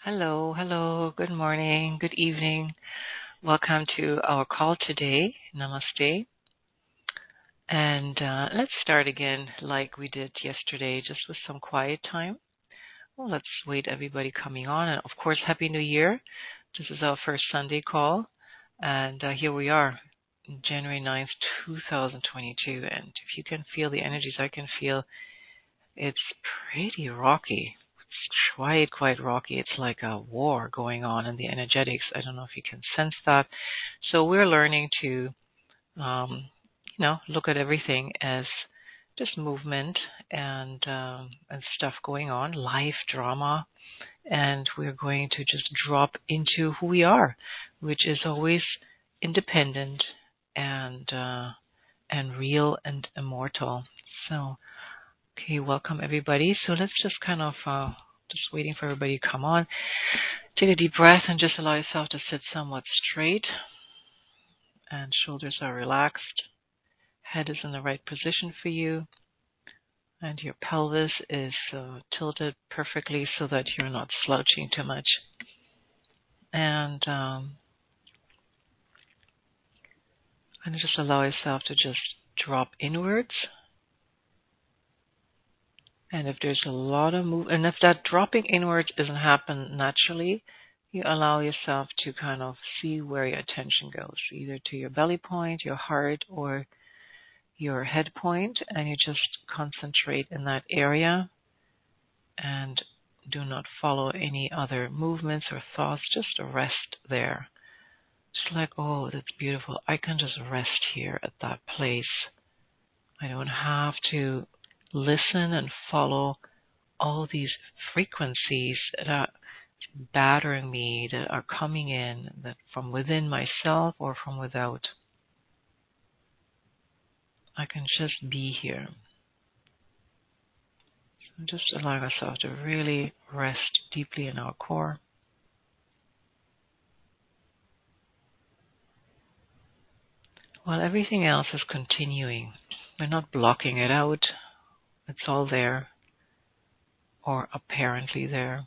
Hello, hello, good morning, good evening. Welcome to our call today. Namaste. And let's start again like we did yesterday, just with some quiet time. Well, let's wait everybody coming on. And of course, Happy New Year. This is our first Sunday call. And here we are, January 9th, 2022. And if you can feel the energies I can feel, it's pretty rocky. It's quite rocky. It's like a war going on in the energetics. I don't know if you can sense that. So we're learning to, look at everything as just movement and stuff going on, life drama, and we're going to just drop into who we are, which is always independent and real and immortal. So. Okay, welcome everybody. So let's just kind of just waiting for everybody to come on. Take a deep breath and just allow yourself to sit somewhat straight. And shoulders are relaxed. Head is in the right position for you. And your pelvis is tilted perfectly so that you're not slouching too much. And just allow yourself to just drop inwards. And if there's a lot of and if that dropping inwards doesn't happen naturally, you allow yourself to kind of see where your attention goes, either to your belly point, your heart, or your head point, and you just concentrate in that area and do not follow any other movements or thoughts, just rest there. Just like, oh, that's beautiful. I can just rest here at that place. I don't have to listen and follow all these frequencies that are battering me, that are coming in, that from within myself or from without. I can just be here. So just allowing ourselves to really rest deeply in our core. While everything else is continuing. We're not blocking it out. It's all there, or apparently there.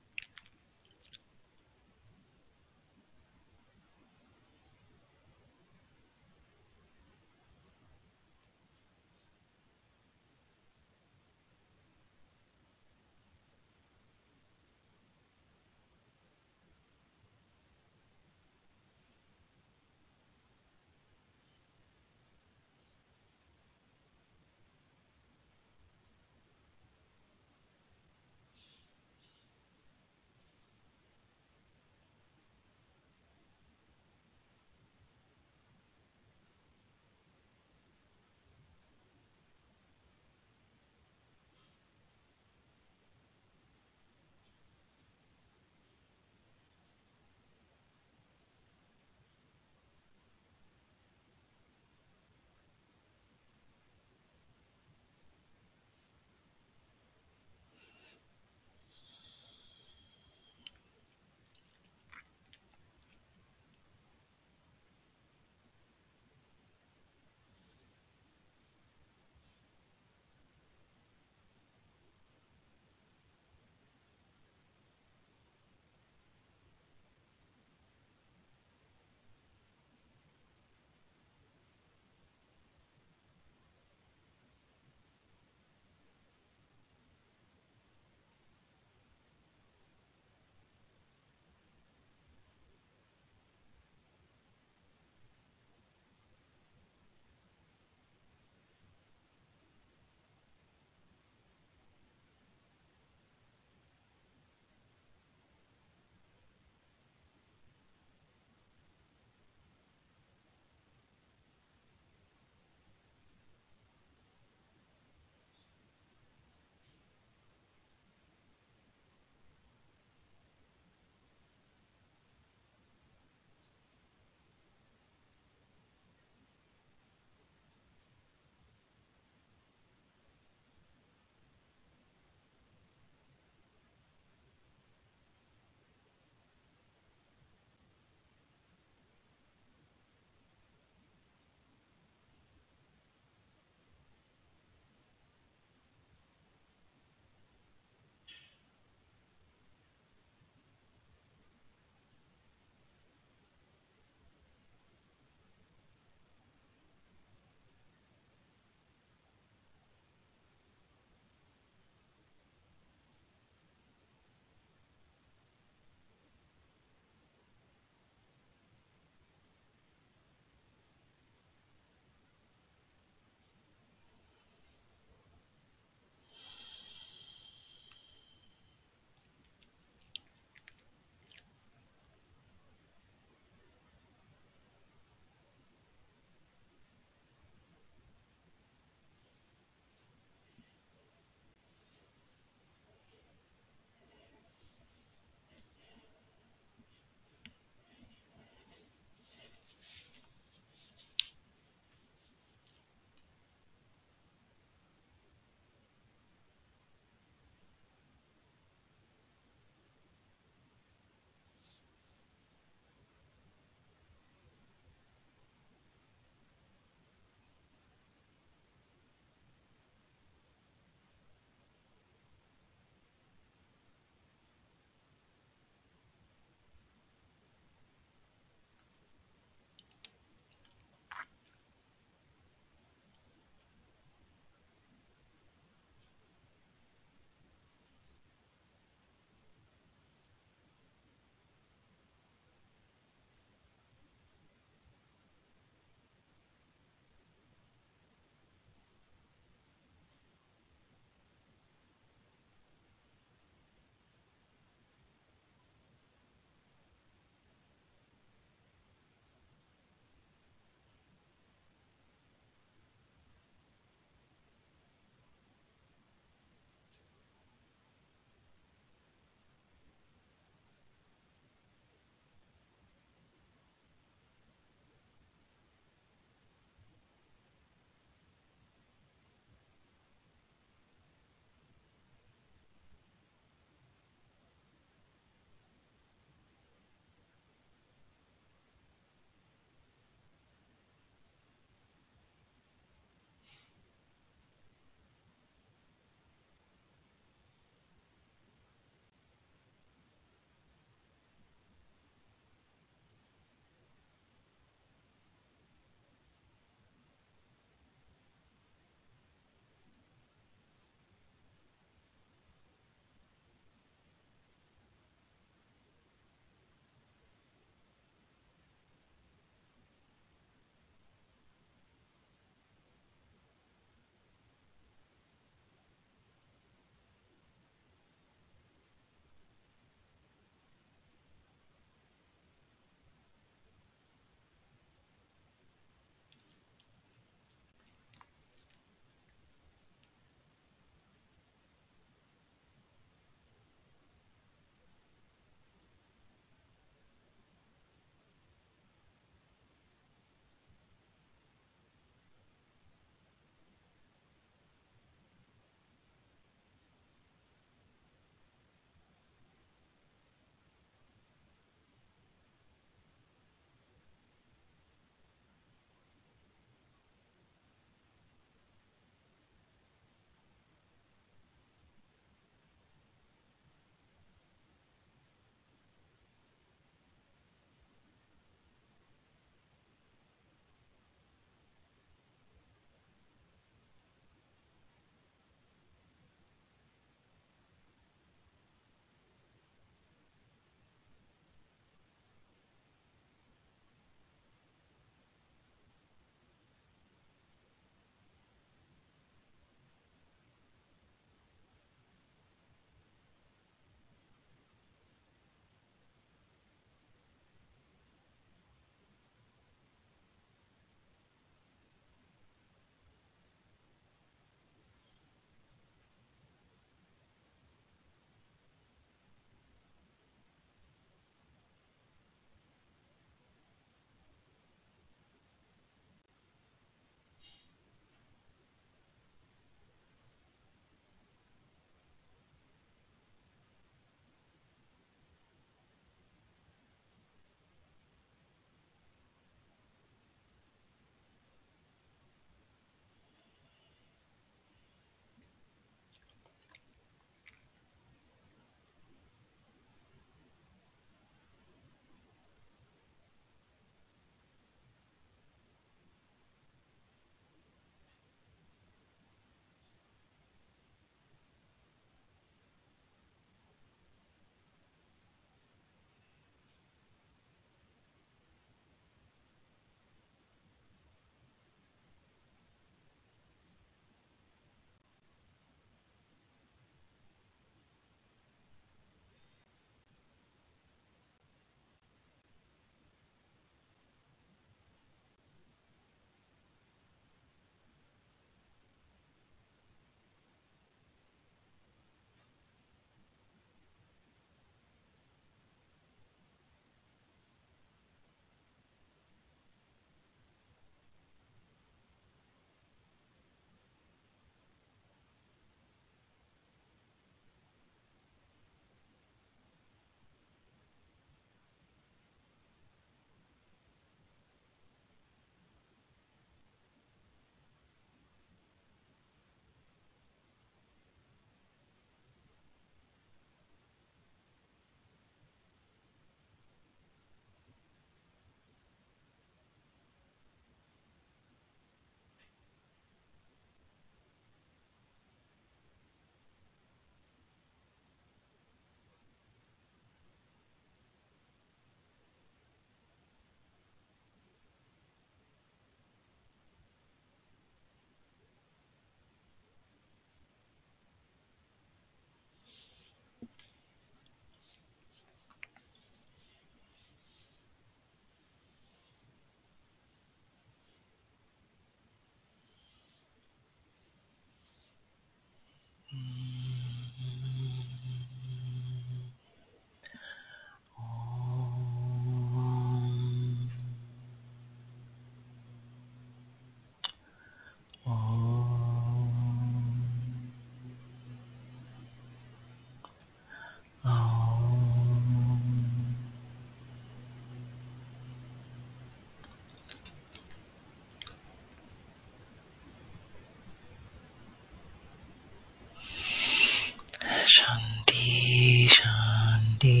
Shanti, Shanti,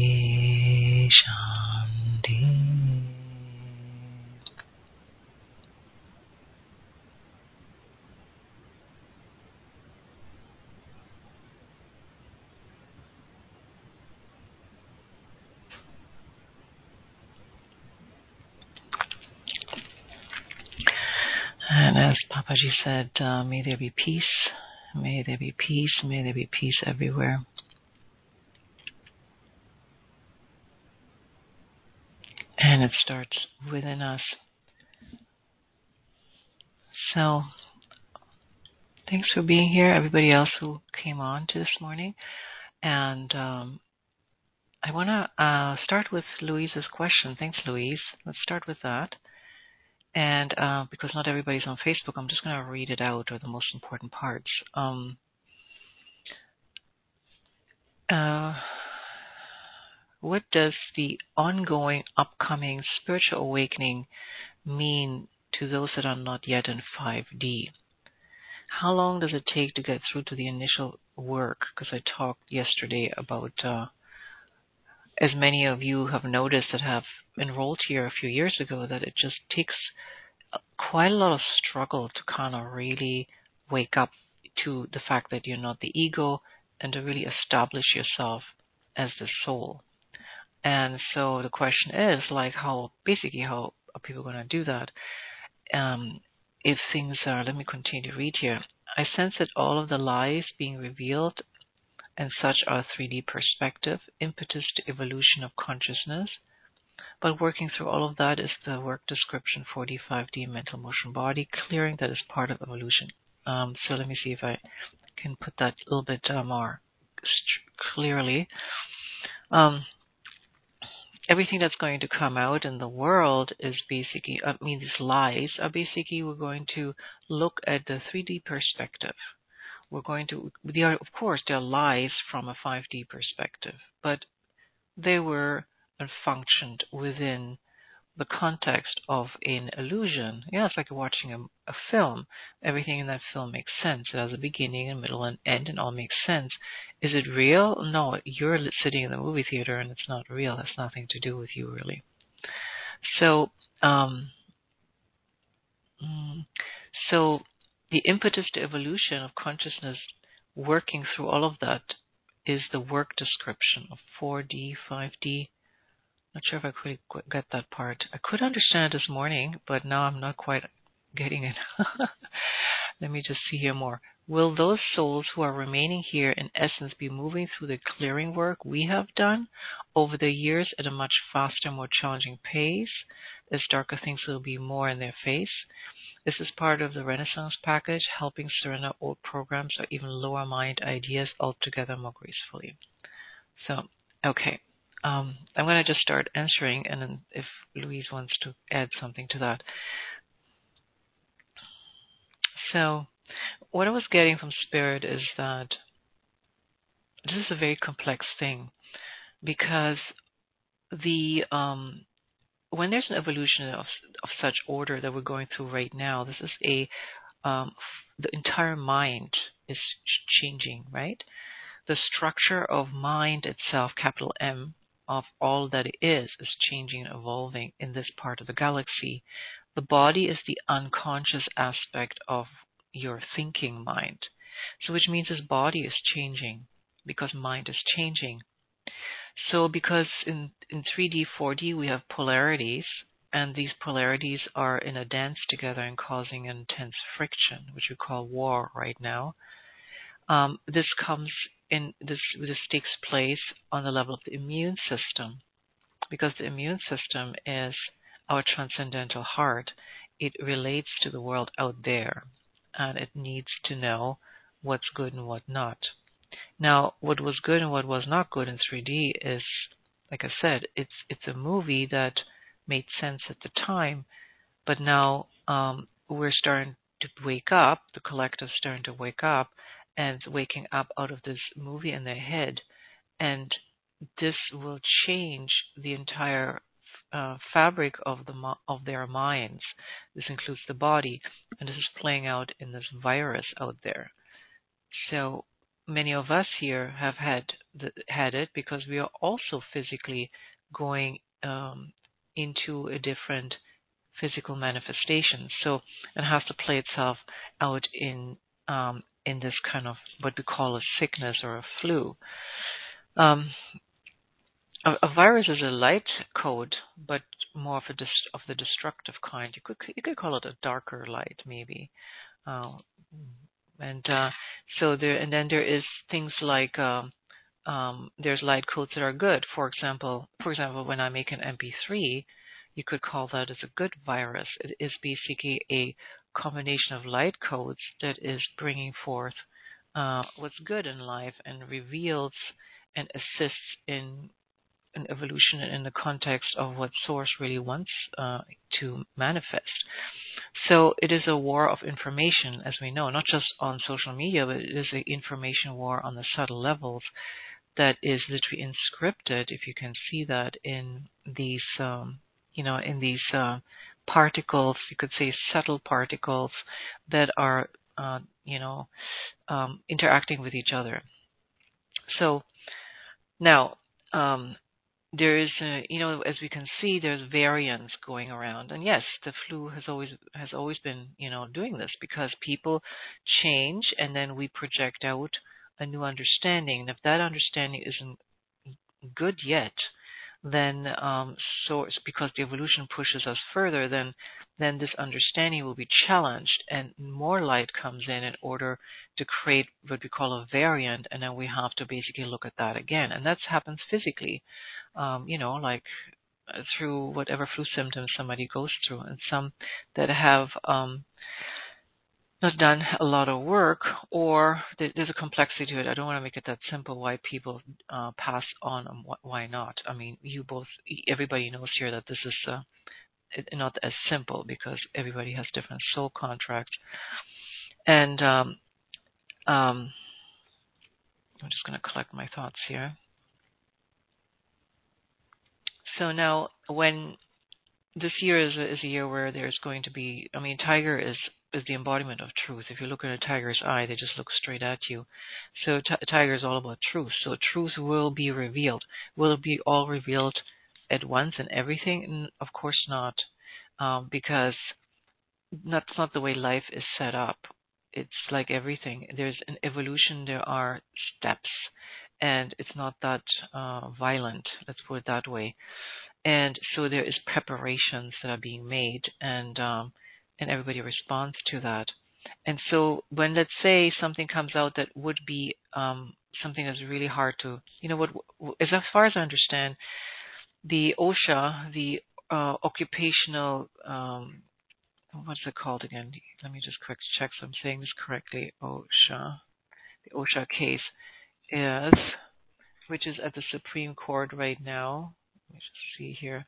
Shanti. And as Papaji said, may there be peace, may there be peace, may there be peace everywhere. And it starts within us. So, thanks for being here, everybody else who came on to this morning. And I want to start with Louise's question. Thanks, Louise. Let's start with that. And because not everybody's on Facebook, I'm just going to read it out, or the most important parts. What does the ongoing, upcoming spiritual awakening mean to those that are not yet in 5D? How long does it take to get through to the initial work? Because I talked yesterday about, as many of you have noticed that have enrolled here a few years ago, that it just takes quite a lot of struggle to kind of really wake up to the fact that you're not the ego and to really establish yourself as the soul. And so the question is, like, how are people going to do that? If things are, let me continue to read here. I sense that all of the lies being revealed and such are 3D perspective, impetus to evolution of consciousness. But working through all of that is the work description, 4D, 5D, mental motion body, clearing that is part of evolution. So let me see if I can put that a little bit more clearly. Everything that's going to come out in the world is basically, these lies are basically, we're going to look at the 3D perspective. We're going to, of course, they're lies from a 5D perspective, but they were and functioned within the context of an illusion. Yeah, it's like watching a film. Everything in that film makes sense. It has a beginning, a middle, and end, and all makes sense. Is it real? No, you're sitting in the movie theater, and it's not real. It has nothing to do with you, really. So, so the impetus to evolution of consciousness, working through all of that, is the work description of 4D, 5D. Not sure if I could get that part. I could understand it this morning, but now I'm not quite getting it. Let me just see here more. Will those souls who are remaining here in essence be moving through the clearing work we have done over the years at a much faster, more challenging pace, as darker things will be more in their face? This is part of the Renaissance package, helping surrender old programs or even lower mind ideas altogether more gracefully. So, okay. I'm going to just start answering, and then if Louise wants to add something to that. So, what I was getting from Spirit is that this is a very complex thing, because when there's an evolution of such order that we're going through right now, this is the entire mind is changing, right? The structure of mind itself, capital M, of all that it is changing and evolving in this part of the galaxy. The body is the unconscious aspect of your thinking mind. So which means this body is changing because mind is changing. So because in 3D, 4D, we have polarities, and these polarities are in a dance together and causing intense friction, which we call war right now. This takes place on the level of the immune system, because the immune system is our transcendental heart. It relates to the world out there, and it needs to know what's good and what not. Now, what was good and what was not good in 3D is, like I said, it's a movie that made sense at the time, but now we're starting to wake up. The collective's starting to wake up, and waking up out of this movie in their head, and this will change the entire fabric of of their minds. This includes the body, and this is playing out in this virus out there. So many of us here have had it because we are also physically going into a different physical manifestation. So it has to play itself out in this kind of what we call a sickness or a flu. Um, a virus is a light code, but more of the destructive kind. You could call it a darker light, maybe. Uh, and so there, and then there is things like there's light codes that are good. For example, when I make an MP3, you could call that as a good virus. It is basically a combination of light codes that is bringing forth what's good in life and reveals and assists in an evolution in the context of what Source really wants to manifest. So it is a war of information, as we know, not just on social media, but it is an information war on the subtle levels that is literally inscripted, if you can see that, in these, in these particles, you could say subtle particles that are, interacting with each other. So now, there is, as we can see, there's variants going around, and yes, the flu has always been, doing this because people change, and then we project out a new understanding. And if that understanding isn't good yet, then so it's because the evolution pushes us further, then this understanding will be challenged, and more light comes in order to create what we call a variant, and then we have to basically look at that again, and that happens physically, like through whatever flu symptoms somebody goes through, and some that have not done a lot of work, or there's a complexity to it. I don't want to make it that simple why people pass on and why not. I mean, everybody knows here that this is not as simple because everybody has different soul contracts. And I'm just going to collect my thoughts here. So now, when this year is a year where there's going to be, I mean, tiger is the embodiment of truth. If you look at a tiger's eye, they just look straight at you. So tiger is all about truth. So truth will be revealed. Will it be all revealed at once and everything? Of course not, because that's not the way life is set up. It's like everything. There's an evolution. There are steps, and it's not that violent. Let's put it that way. And so there is preparations that are being made, and everybody responds to that. And so when, let's say, something comes out that would be something that's really hard to, as far as I understand, the OSHA, the occupational, what's it called again? Let me just quick check so I'm saying this correctly. OSHA, the OSHA case is, which is at the Supreme Court right now. Let me just see here.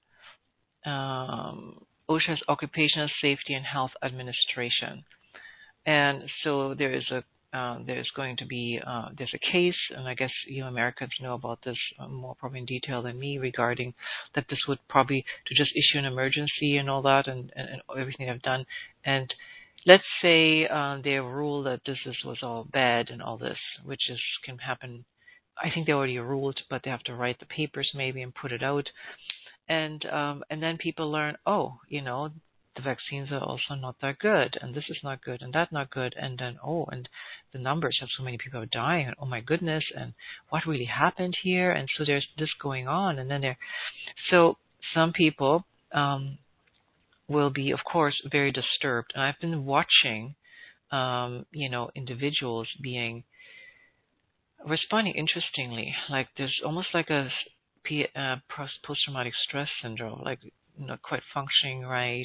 OSHA is Occupational Safety and Health Administration, and so there's going to be there's a case, and I guess you Americans know about this more probably in detail than me, regarding that this would probably to just issue an emergency and all that, and everything I've done, and let's say they rule that was all bad and all this, which can happen. I think they already ruled, but they have to write the papers maybe and put it out. And then people learn, the vaccines are also not that good, and this is not good, and that not good, and then and the numbers of so many people are dying, and oh my goodness, and what really happened here? And so there's this going on, and then so some people will be, of course, very disturbed, and I've been watching, individuals responding interestingly, like there's almost like a post-traumatic stress syndrome, like not quite functioning right,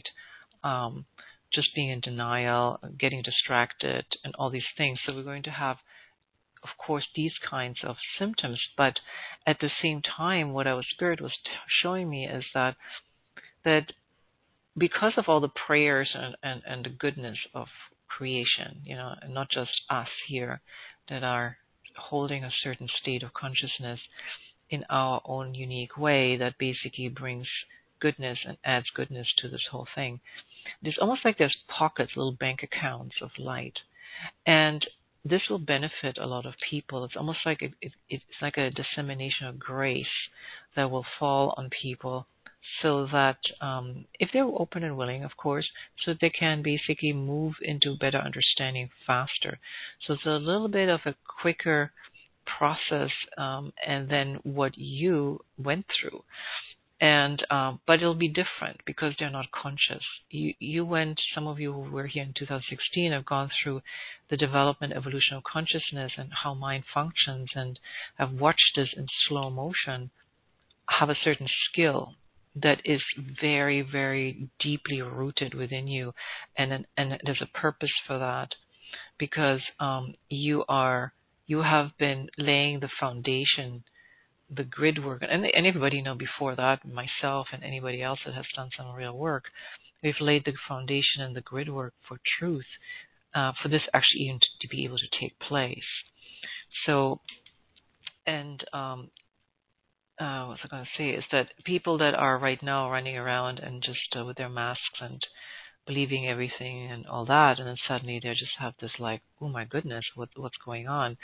just being in denial, getting distracted, and all these things. So we're going to have of course, these kinds of symptoms. But at the same time, what our spirit was showing me is that because of all the prayers and the goodness of creation, and not just us here that are holding a certain state of consciousness in our own unique way that basically brings goodness and adds goodness to this whole thing. There's almost like there's pockets, little bank accounts of light. And this will benefit a lot of people. It's almost like it's like a dissemination of grace that will fall on people so that if they're open and willing, of course, so they can basically move into better understanding faster. So it's a little bit of a quicker process and then what you went through. And but it'll be different because they're not conscious. Some of you who were here in 2016 have gone through the development, evolution of consciousness and how mind functions, and have watched this in slow motion, have a certain skill that is very, very deeply rooted within you, and there's a purpose for that, because you have been laying the foundation, the grid work, and everybody before that, myself and anybody else that has done some real work, we've laid the foundation and the grid work for truth, for this actually even to be able to take place. So, and what was I going to say is that people that are right now running around and just with their masks and believing everything and all that, and then suddenly they just have this like, oh my goodness, what's going on?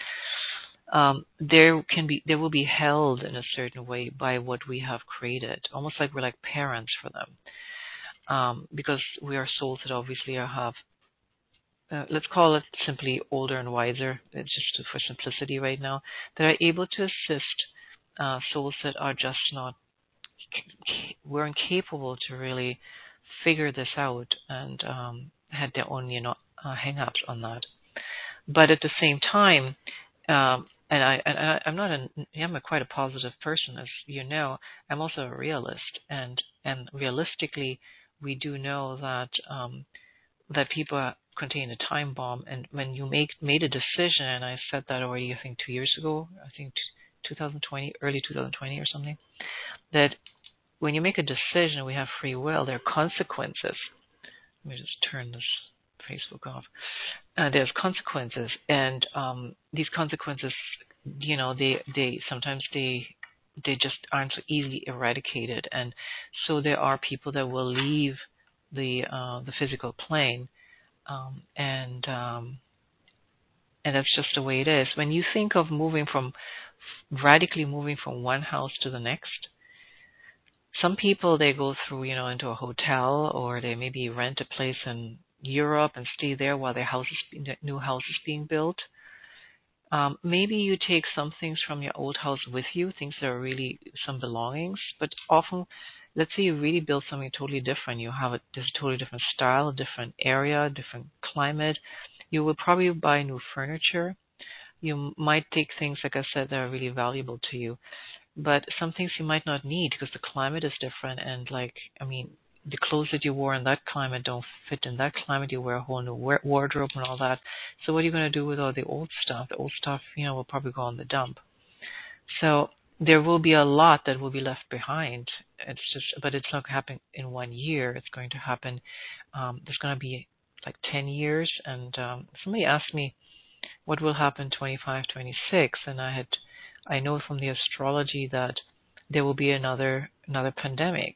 There will be held in a certain way by what we have created, almost like we're like parents for them, because we are souls that obviously have, let's call it simply older and wiser, it's just for simplicity right now, that are able to assist souls that are just not, were incapable to really figure this out and had their own, hang-ups on that. But at the same time, I'm quite a positive person, as you know. I'm also a realist, and realistically, we do know that that people contain a time bomb. And when you made a decision, and I said that already, I think 2 years ago, I think 2020, early 2020 or something, that when you make a decision, we have free will. There are consequences. Let me just turn this Facebook off. There's consequences, and these consequences, they sometimes they just aren't so easily eradicated, and so there are people that will leave the physical plane, and that's just the way it is. When you think of radically moving from one house to the next, some people, they go through, into a hotel, or they maybe rent a place in Europe and stay there while their new house is being built. Maybe you take some things from your old house with you, things that are really some belongings, but often, let's say you really build something totally different. You have this totally different style, a different area, different climate. You will probably buy new furniture. You might take things, like I said, that are really valuable to you. But some things you might not need because the climate is different, and the clothes that you wore in that climate don't fit in that climate. You wear a whole new wardrobe and all that. So what are you going to do with all the old stuff? The old stuff, will probably go on the dump. So there will be a lot that will be left behind. But it's not happening in 1 year. It's going to happen. There's going to be like 10 years. And somebody asked me what will happen 25, 26, and I know from the astrology that there will be another pandemic.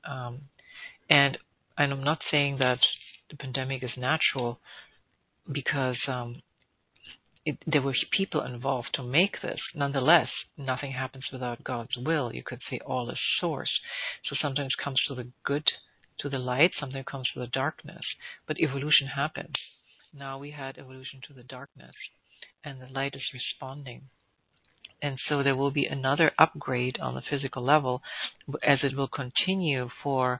And I'm not saying that the pandemic is natural, because there were people involved to make this. Nonetheless, nothing happens without God's will. You could say all is source. So sometimes it comes to the good, to the light, sometimes it comes to the darkness. But evolution happens. Now we had evolution to the darkness, and the light is responding. And so there will be another upgrade on the physical level, as it will continue for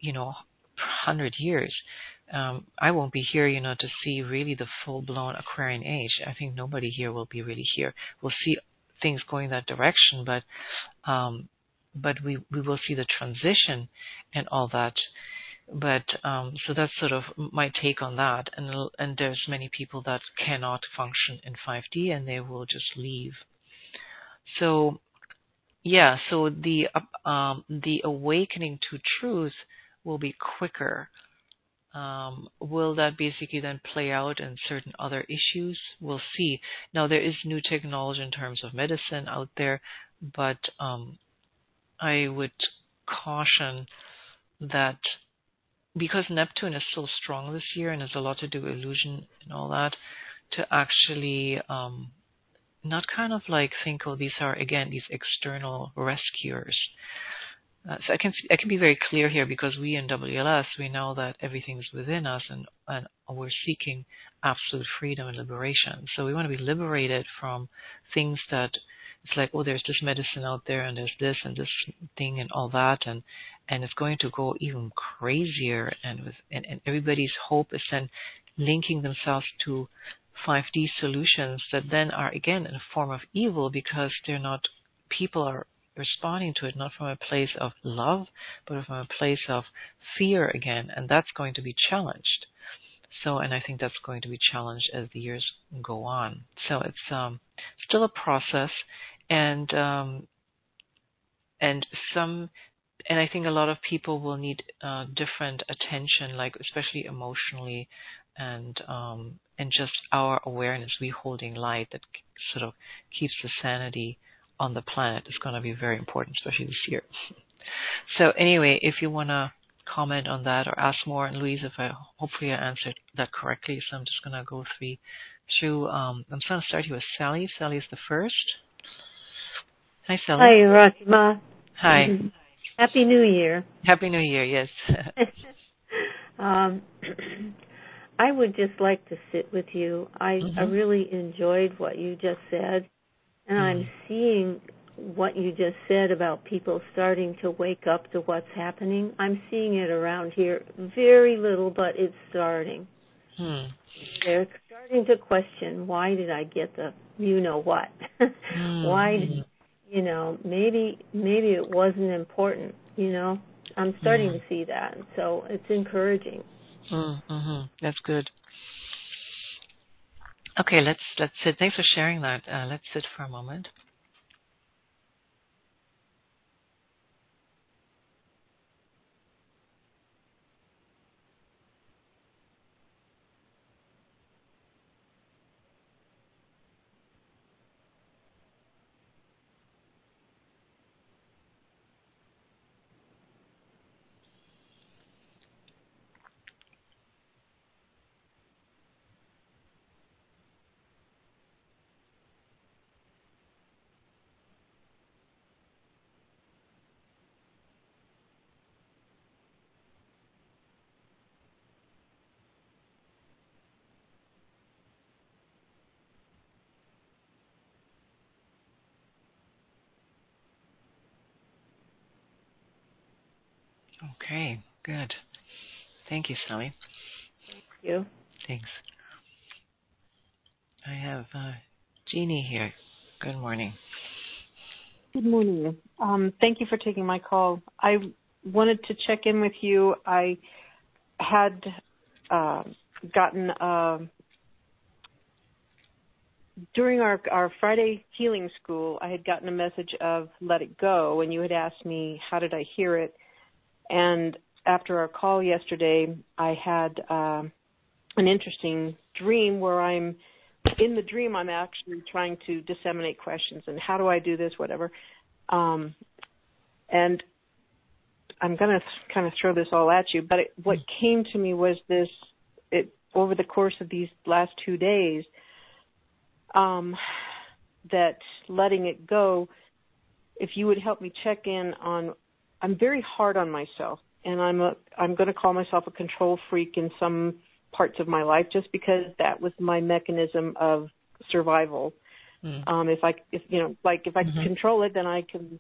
100 years. I won't be here, to see really the full-blown Aquarian age. I think nobody here will be really here. We'll see things going that direction, but we will see the transition and all that. But so that's sort of my take on that. And there's many people that cannot function in 5D and they will just leave. So yeah, so the awakening to truth will be quicker. Will that basically then play out in certain other issues? We'll see. Now there is new technology in terms of medicine out there, but I would caution that because Neptune is so strong this year and has a lot to do with illusion and all that, to actually not kind of like think, oh, these are again these external rescuers. So I can be very clear here because we in WLS we know that everything's within us and we're seeking absolute freedom and liberation. So we want to be liberated from things that it's like, oh, there's this medicine out there and there's this and this thing and all that and it's going to go even crazier and everybody's hope is then linking themselves to 5D solutions that then are again in a form of evil because they're not people are responding to it not from a place of love, but from a place of fear again, and that's going to be challenged. So, and I think that's going to be challenged as the years go on. So it's still a process, and I think a lot of people will need different attention, like especially emotionally, and just our awareness, we holding light that sort of keeps the sanity on the planet is going to be very important, especially this year. So anyway, if you want to comment on that or ask more, and Louise, hopefully I answered that correctly, so I'm just going to go through. I'm just going to start here with Sally. Sally is the first. Hi, Sally. Hi, Rashma. Hi. Happy New Year. Happy New Year, yes. I would just like to sit with you. I really enjoyed what you just said. And I'm seeing what you just said about people starting to wake up to what's happening. I'm seeing it around here. Very little, but it's starting. They're starting to question, why did I get the you-know-what? Why, maybe it wasn't important, I'm starting to see that. So it's encouraging. That's good. Okay, let's sit. Thanks for sharing that. Let's sit for a moment. Okay, good. Thank you, Sally. Thank you. Thanks. I have Jeannie here. Good morning. Good morning. Thank you for taking my call. I wanted to check in with you. I had gotten, during our Friday healing school, I had gotten a message of Let It Go, and you had asked me, how did I hear it? And after our call yesterday, I had an interesting dream where in the dream, I'm actually trying to disseminate questions and how do I do this, whatever. And I'm going to kind of throw this all at you, but what came to me was over the course of these last 2 days, that letting it go, if you would help me check in on, I'm very hard on myself, and I'm going to call myself a control freak in some parts of my life just because that was my mechanism of survival. If I can control it, then I can,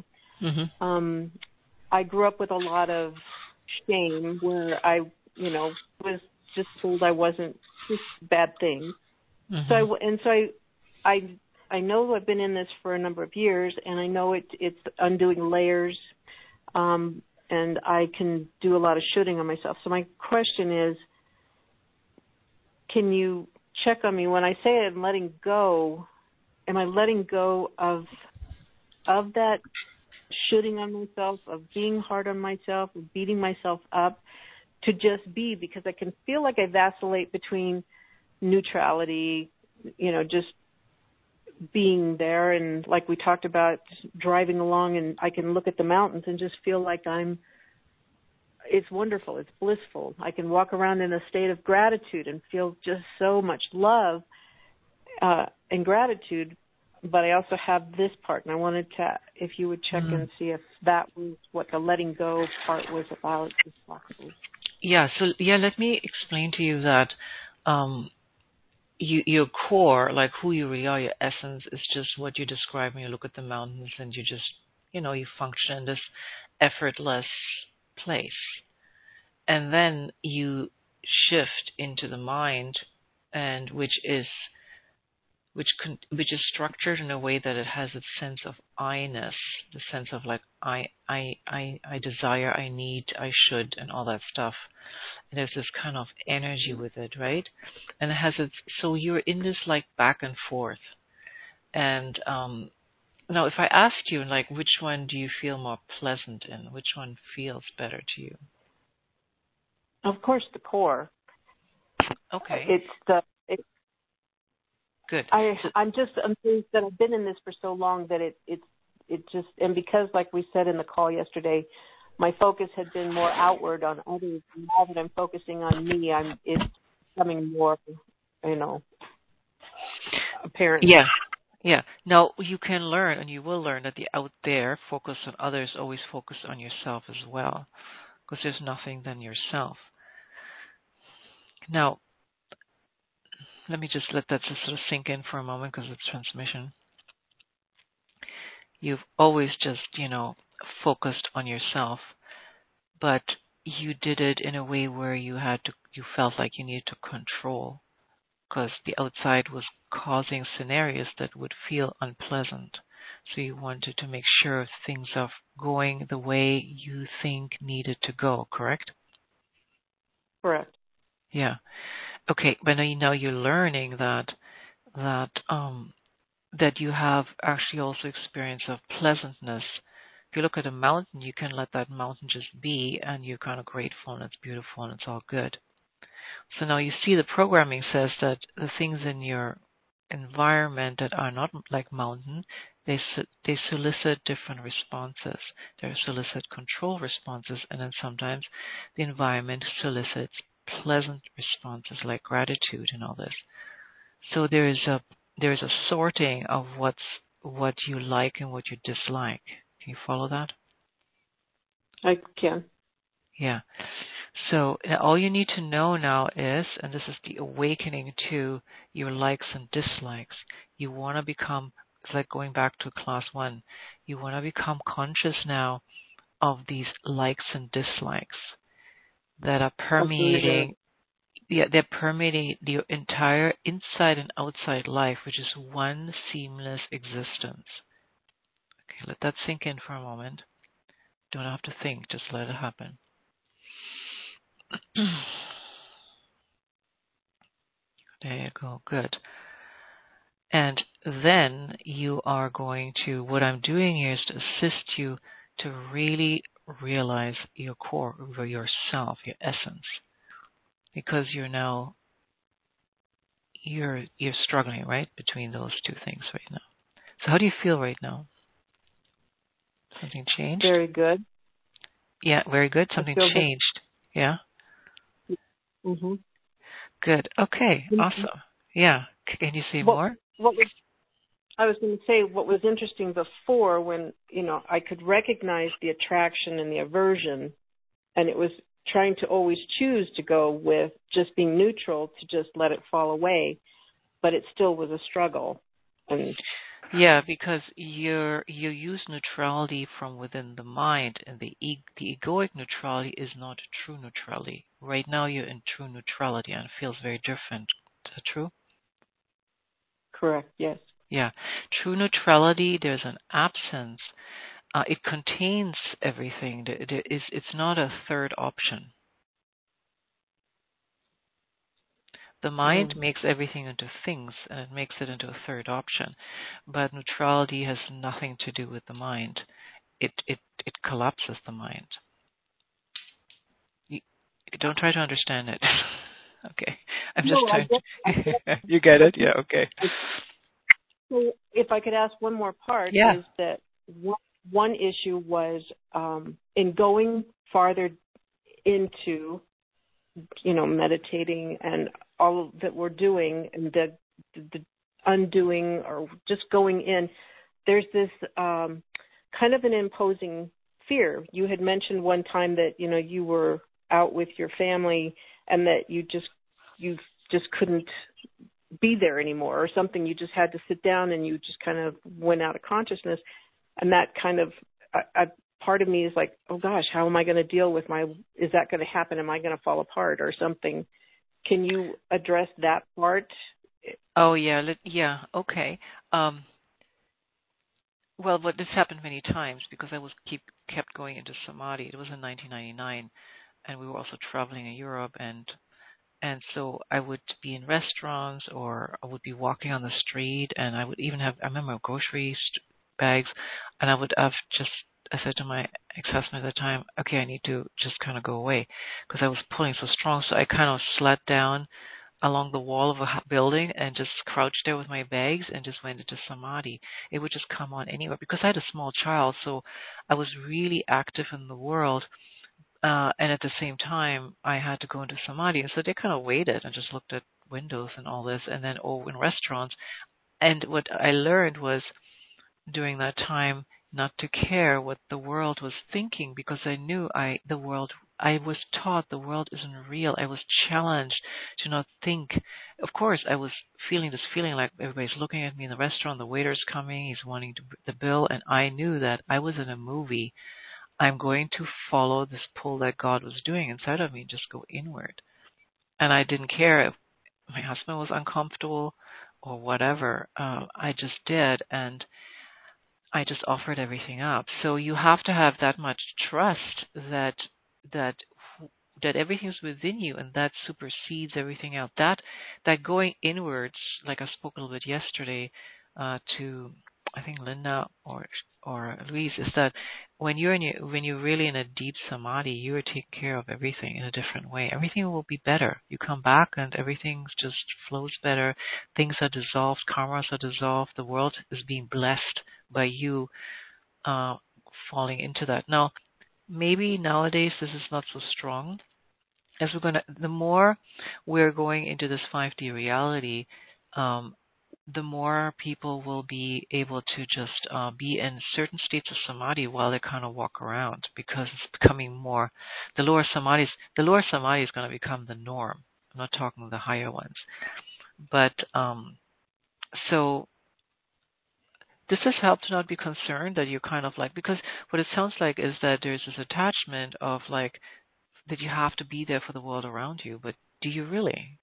I grew up with a lot of shame where I, was just told I wasn't just bad things. So I know I've been in this for a number of years, and I know it's undoing layers. And and I can do a lot of shooting on myself. So my question is, can you check on me when I say I'm letting go? Am I letting go of that shooting on myself, of being hard on myself, of beating myself up, to just be? Because I can feel like I vacillate between neutrality, just being there, and like we talked about, driving along, and I can look at the mountains and just feel like it's wonderful, it's blissful. I can walk around in a state of gratitude and feel just so much love and gratitude. But I also have this part, and I wanted to, if you would check and see if that was what the letting go part was about, if possible. Yeah, let me explain to you that your core, like who you really are, your essence, is just what you describe when you look at the mountains, and you just, you function in this effortless place. And then you shift into the mind, and which is structured in a way that it has a sense of I-ness, the sense of like I desire, I need, I should, and all that stuff. And there's this kind of energy with it, right? And it has so you're in this like back and forth. And now if I asked you, like, which one do you feel more pleasant in? Which one feels better to you? Of course, the core. Okay. Good. I'm amazed that I've been in this for so long that it just, and because, like we said in the call yesterday, my focus had been more outward on others. Now that I'm focusing on me, it's becoming more, apparent. Yeah. Now you can learn, and you will learn, that the out there focus on others always focus on yourself as well, because there's nothing than yourself. Now, let me just let that just sort of sink in for a moment, because it's transmission. You've always just, focused on yourself, but you did it in a way where you felt like you needed to control, because the outside was causing scenarios that would feel unpleasant. So you wanted to make sure things are going the way you think needed to go, correct? Correct. Yeah. Okay, but now you're learning that you have actually also experience of pleasantness. If you look at a mountain, you can let that mountain just be, and you're kind of grateful, and it's beautiful, and it's all good. So now you see the programming says that the things in your environment that are not like mountain, they solicit different responses. They solicit control responses, and then sometimes the environment solicits pleasant responses like gratitude and all this. So there is a sorting of what you like and what you dislike. Can you follow that? I can. Yeah. So all you need to know now is, and this is the awakening to your likes and dislikes, you want to become, it's like going back to class 1, you want to become conscious now of these likes and dislikes that are permeating. Yeah, they're permeating the entire inside and outside life, which is one seamless existence. Okay, let that sink in for a moment. Don't have to think, just let it happen. There you go, good. And then you are going to, what I'm doing here is to assist you to really realize your core, yourself, your essence. Because you're struggling, right, between those two things right now. So how do you feel right now? Something changed? Very good. Yeah, very good. Something changed. Good. Yeah? Mm-hmm. Good. Okay, awesome. Yeah. Can you say more? I was going to say, what was interesting before, when, I could recognize the attraction and the aversion, and it was trying to always choose to go with just being neutral, to just let it fall away, but it still was a struggle. Yeah, because you use neutrality from within the mind, and the egoic neutrality is not true neutrality. Right now you're in true neutrality, and it feels very different. Is that true? Correct, yes. Yeah. True neutrality, there's an absence it contains everything. It's not a third option. The mind makes everything into things, and it makes it into a third option. But neutrality has nothing to do with the mind. It collapses the mind. You don't try to understand it. Okay. I'm just trying to... You get it? Yeah, okay. So if I could ask one more part, is that one issue was in going farther into, meditating and all that we're doing, and the undoing or just going in, there's this kind of an imposing fear. You had mentioned one time that, you were out with your family and that you just couldn't be there anymore or something. You just had to sit down and you just kind of went out of consciousness. And that kind of, part of me is like, oh gosh, how am I going to deal with is that going to happen? Am I going to fall apart or something? Can you address that part? Oh, yeah. Okay. Well, this happened many times because I kept going into samadhi. It was in 1999, and we were also traveling in Europe, and so I would be in restaurants, or I would be walking on the street, and I would even I remember grocery bags, and I said to my ex-husband at the time, okay, I need to just kind of go away because I was pulling so strong. So I kind of slid down along the wall of a building and just crouched there with my bags and just went into samadhi. It would just come on anywhere because I had a small child, so I was really active in the world. And at the same time, I had to go into samadhi. And so they kind of waited and just looked at windows and all this, and then in restaurants. And what I learned was during that time not to care what the world was thinking, because I knew I was taught the world isn't real. I was challenged to not think. Of course, I was feeling this feeling like everybody's looking at me in the restaurant, the waiter's coming, he's wanting the bill, and I knew that I was in a movie. I'm going to follow this pull that God was doing inside of me, just go inward. And I didn't care if my husband was uncomfortable or whatever. I just did, and I just offered everything up. So you have to have that much trust that everything's within you, and that supersedes everything else. That going inwards, like I spoke a little bit yesterday to I think Linda or Louise, is that when you're really in a deep samadhi, you are taking care of everything in a different way. Everything will be better. You come back and everything just flows better. Things are dissolved. Karmas are dissolved. The world is being blessed by you falling into that. Now, maybe nowadays this is not so strong. The more we're going into this 5D reality, the more people will be able to just be in certain states of samadhi while they kind of walk around, because it's becoming more. The lower samadhi is going to become the norm. I'm not talking the higher ones, but so this has helped to not be concerned that you're kind of like, because what it sounds like is that there's this attachment of like that you have to be there for the world around you, but do you really?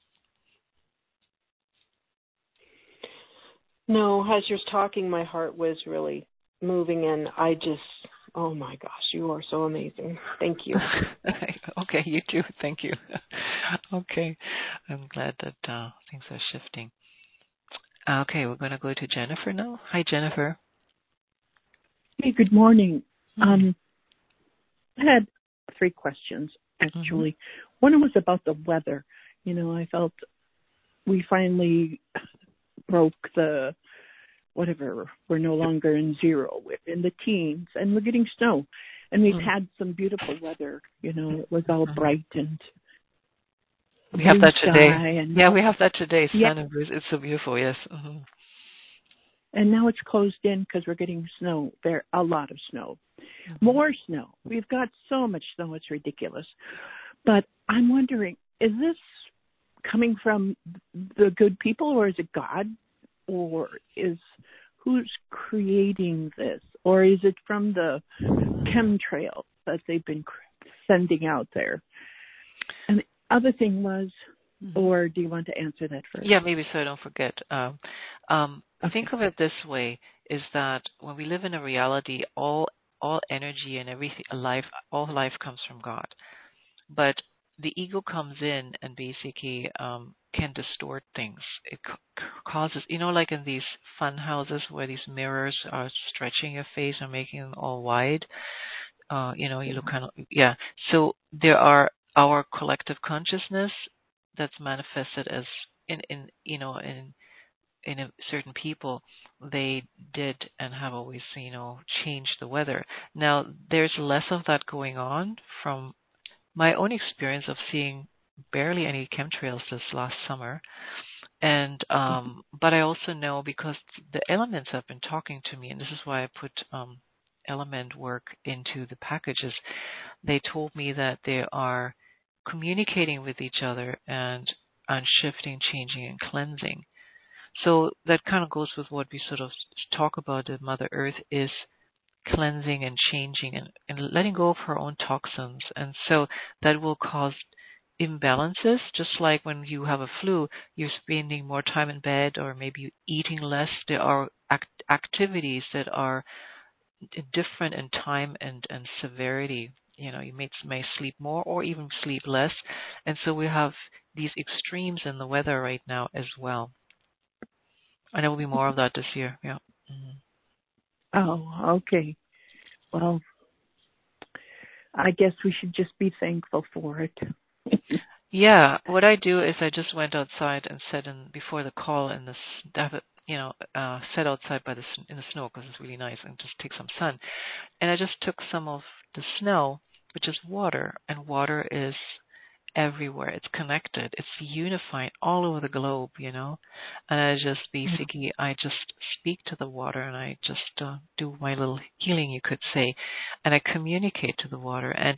No, as you're talking, my heart was really moving, and I just, oh my gosh, you are so amazing. Thank you. Okay, you too. Thank you. Okay, I'm glad that things are shifting. Okay, we're going to go to Jennifer now. Hi, Jennifer. Hey, good morning. I had 3 questions, actually. Mm-hmm. One was about the weather. I felt we finally broke the whatever. We're no longer in zero. We're in the teens, and we're getting snow. And we've had some beautiful weather. It was all bright and we have that today. Yeah, we have that today. Sun and breeze. It's so beautiful. Yes. Mm-hmm. And now it's closed in because we're getting snow. A lot of snow. Mm-hmm. More snow. We've got so much snow. It's ridiculous. But I'm wondering, is this coming from the good people, or is it God, or who's creating this, or is it from the chemtrails that they've been sending out there? And the other thing was, or do you want to answer that first? Yeah, maybe so I don't forget. Think of it this way: is that when we live in a reality, all energy and everything, all life comes from God. But the ego comes in and basically can distort things. It causes, like in these fun houses where these mirrors are stretching your face and making them all wide. You look kind of, yeah. So there are our collective consciousness that's manifested as in certain people. They did and have always, changed the weather. Now there's less of that going on from my own experience of seeing barely any chemtrails this last summer. And but I also know, because the elements have been talking to me, and this is why I put element work into the packages. They told me that they are communicating with each other and shifting, changing, and cleansing. So that kind of goes with what we sort of talk about, that Mother Earth is cleansing and changing and letting go of her own toxins. And so that will cause imbalances, just like when you have a flu, you're spending more time in bed or maybe eating less. There are activities that are different in time and severity. You may sleep more or even sleep less. And so we have these extremes in the weather right now as well. And there will be more of that this year. Yeah. Mm-hmm. Oh, okay. Well, I guess we should just be thankful for it. Yeah. What I do is I just went outside and sat before the call in this, sat outside in the snow because it's really nice, and just take some sun. And I just took some of the snow, which is water, and water is everywhere. It's connected. It's unifying all over the globe, And I just basically, I just speak to the water, and I just do my little healing, you could say, and I communicate to the water, and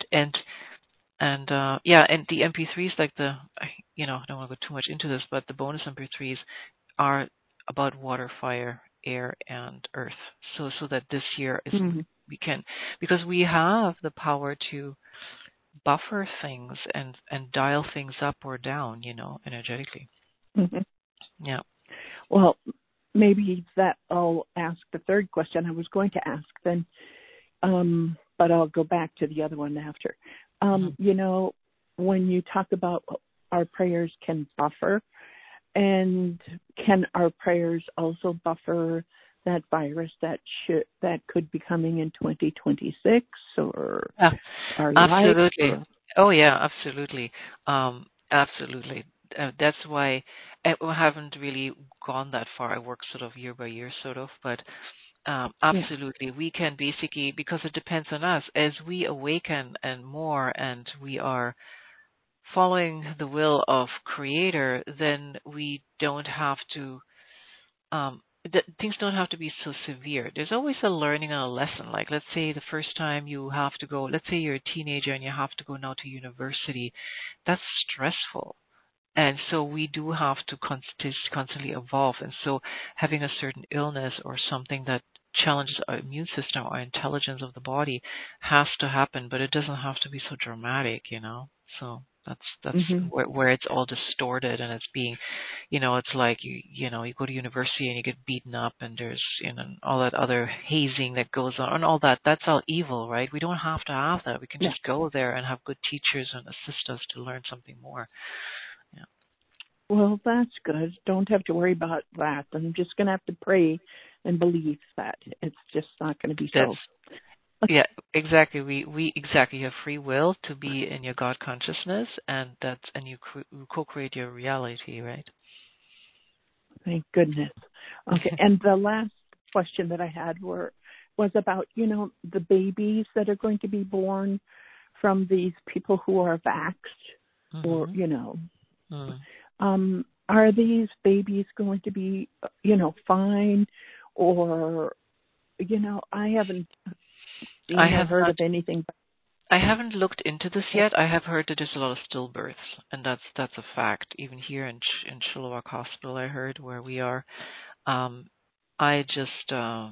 the MP3s, like I don't want to go too much into this, but the bonus MP3s are about water, fire, air, and earth. So that this year is we can, because we have the power to buffer things and dial things up or down, energetically. Mm-hmm. Yeah. Well, maybe that I'll ask the third question I was going to ask then, but I'll go back to the other one after. When you talk about our prayers can buffer, and can our prayers also buffer that virus that could be coming in 2026 or our absolutely life? Oh yeah, absolutely. Absolutely. That's why I haven't really gone that far. I work sort of year by year, sort of, but absolutely, we can basically, because it depends on us, as we awaken and more, and we are following the will of Creator, then we don't have to things don't have to be so severe. There's always a learning and a lesson. Like, let's say the first time you have to go, let's say you're a teenager and you have to go now to university. That's stressful. And so we do have to constantly evolve. And so having a certain illness or something that challenges our immune system or intelligence of the body has to happen, but it doesn't have to be so dramatic, So that's where it's all distorted, and it's being, it's like you go to university and you get beaten up, and there's all that other hazing that goes on and all that. That's all evil, right? We don't have to have that. We can just go there and have good teachers and assist us to learn something more. Yeah. Well, that's good. Don't have to worry about that. I'm just going to have to pray and believe that it's just not going to be so. Yeah, exactly. We exactly have free will to be in your God consciousness, and you co-create your reality, right? Thank goodness. Okay, and the last question that I had was about the babies that are going to be born from these people who are vaxxed, or are these babies going to be fine, or I haven't. I have heard of anything. I haven't looked into this yet. I have heard that there's a lot of stillbirths, and that's a fact. Even here in Chilliwack Hospital, I heard, where we are. I just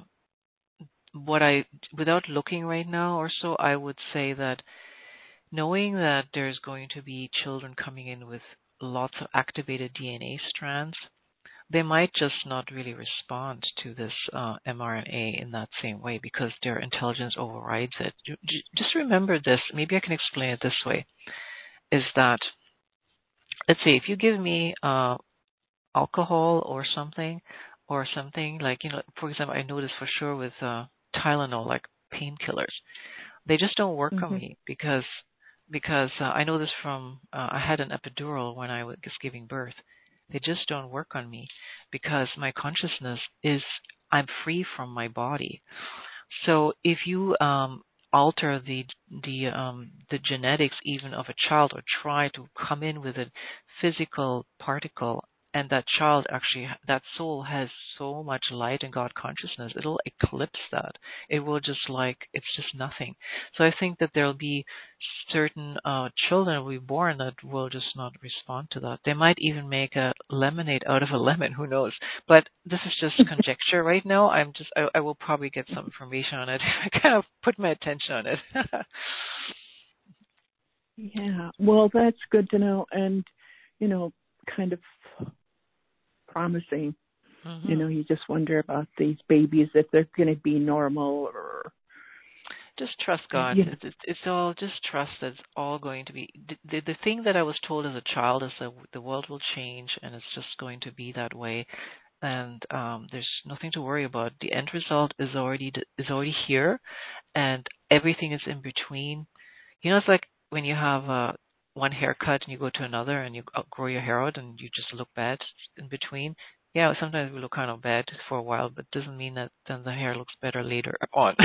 without looking right now or so, I would say that knowing that there's going to be children coming in with lots of activated DNA strands, they might just not really respond to this mRNA in that same way because their intelligence overrides it. Just remember this. Maybe I can explain it this way: is that, let's say, if you give me alcohol or something like, for example, I know this for sure with Tylenol, like painkillers. They just don't work on me because I know this from I had an epidural when I was giving birth. They just don't work on me because my consciousness is, I'm free from my body. So if you alter the genetics even of a child, or try to come in with a physical particle, and that child actually, that soul has so much light and God consciousness, it'll eclipse that. It will just it's just nothing. So I think that there'll be certain children will be born that will just not respond to that. They might even make a lemonade out of a lemon, who knows? But this is just conjecture right now. I will probably get some information on it. I kind of put my attention on it. Yeah, well, that's good to know, and kind of promising. You just wonder about these babies, if they're going to be normal or. Just trust God. It's all just trust that it's all going to be. The thing that I was told as a child is that the world will change, and it's just going to be that way. And there's nothing to worry about. The end result is already here, and everything is in between. It's like when you have one haircut and you go to another and you grow your hair out and you just look bad in between. Yeah, sometimes we look kind of bad for a while, but it doesn't mean that then the hair looks better later on.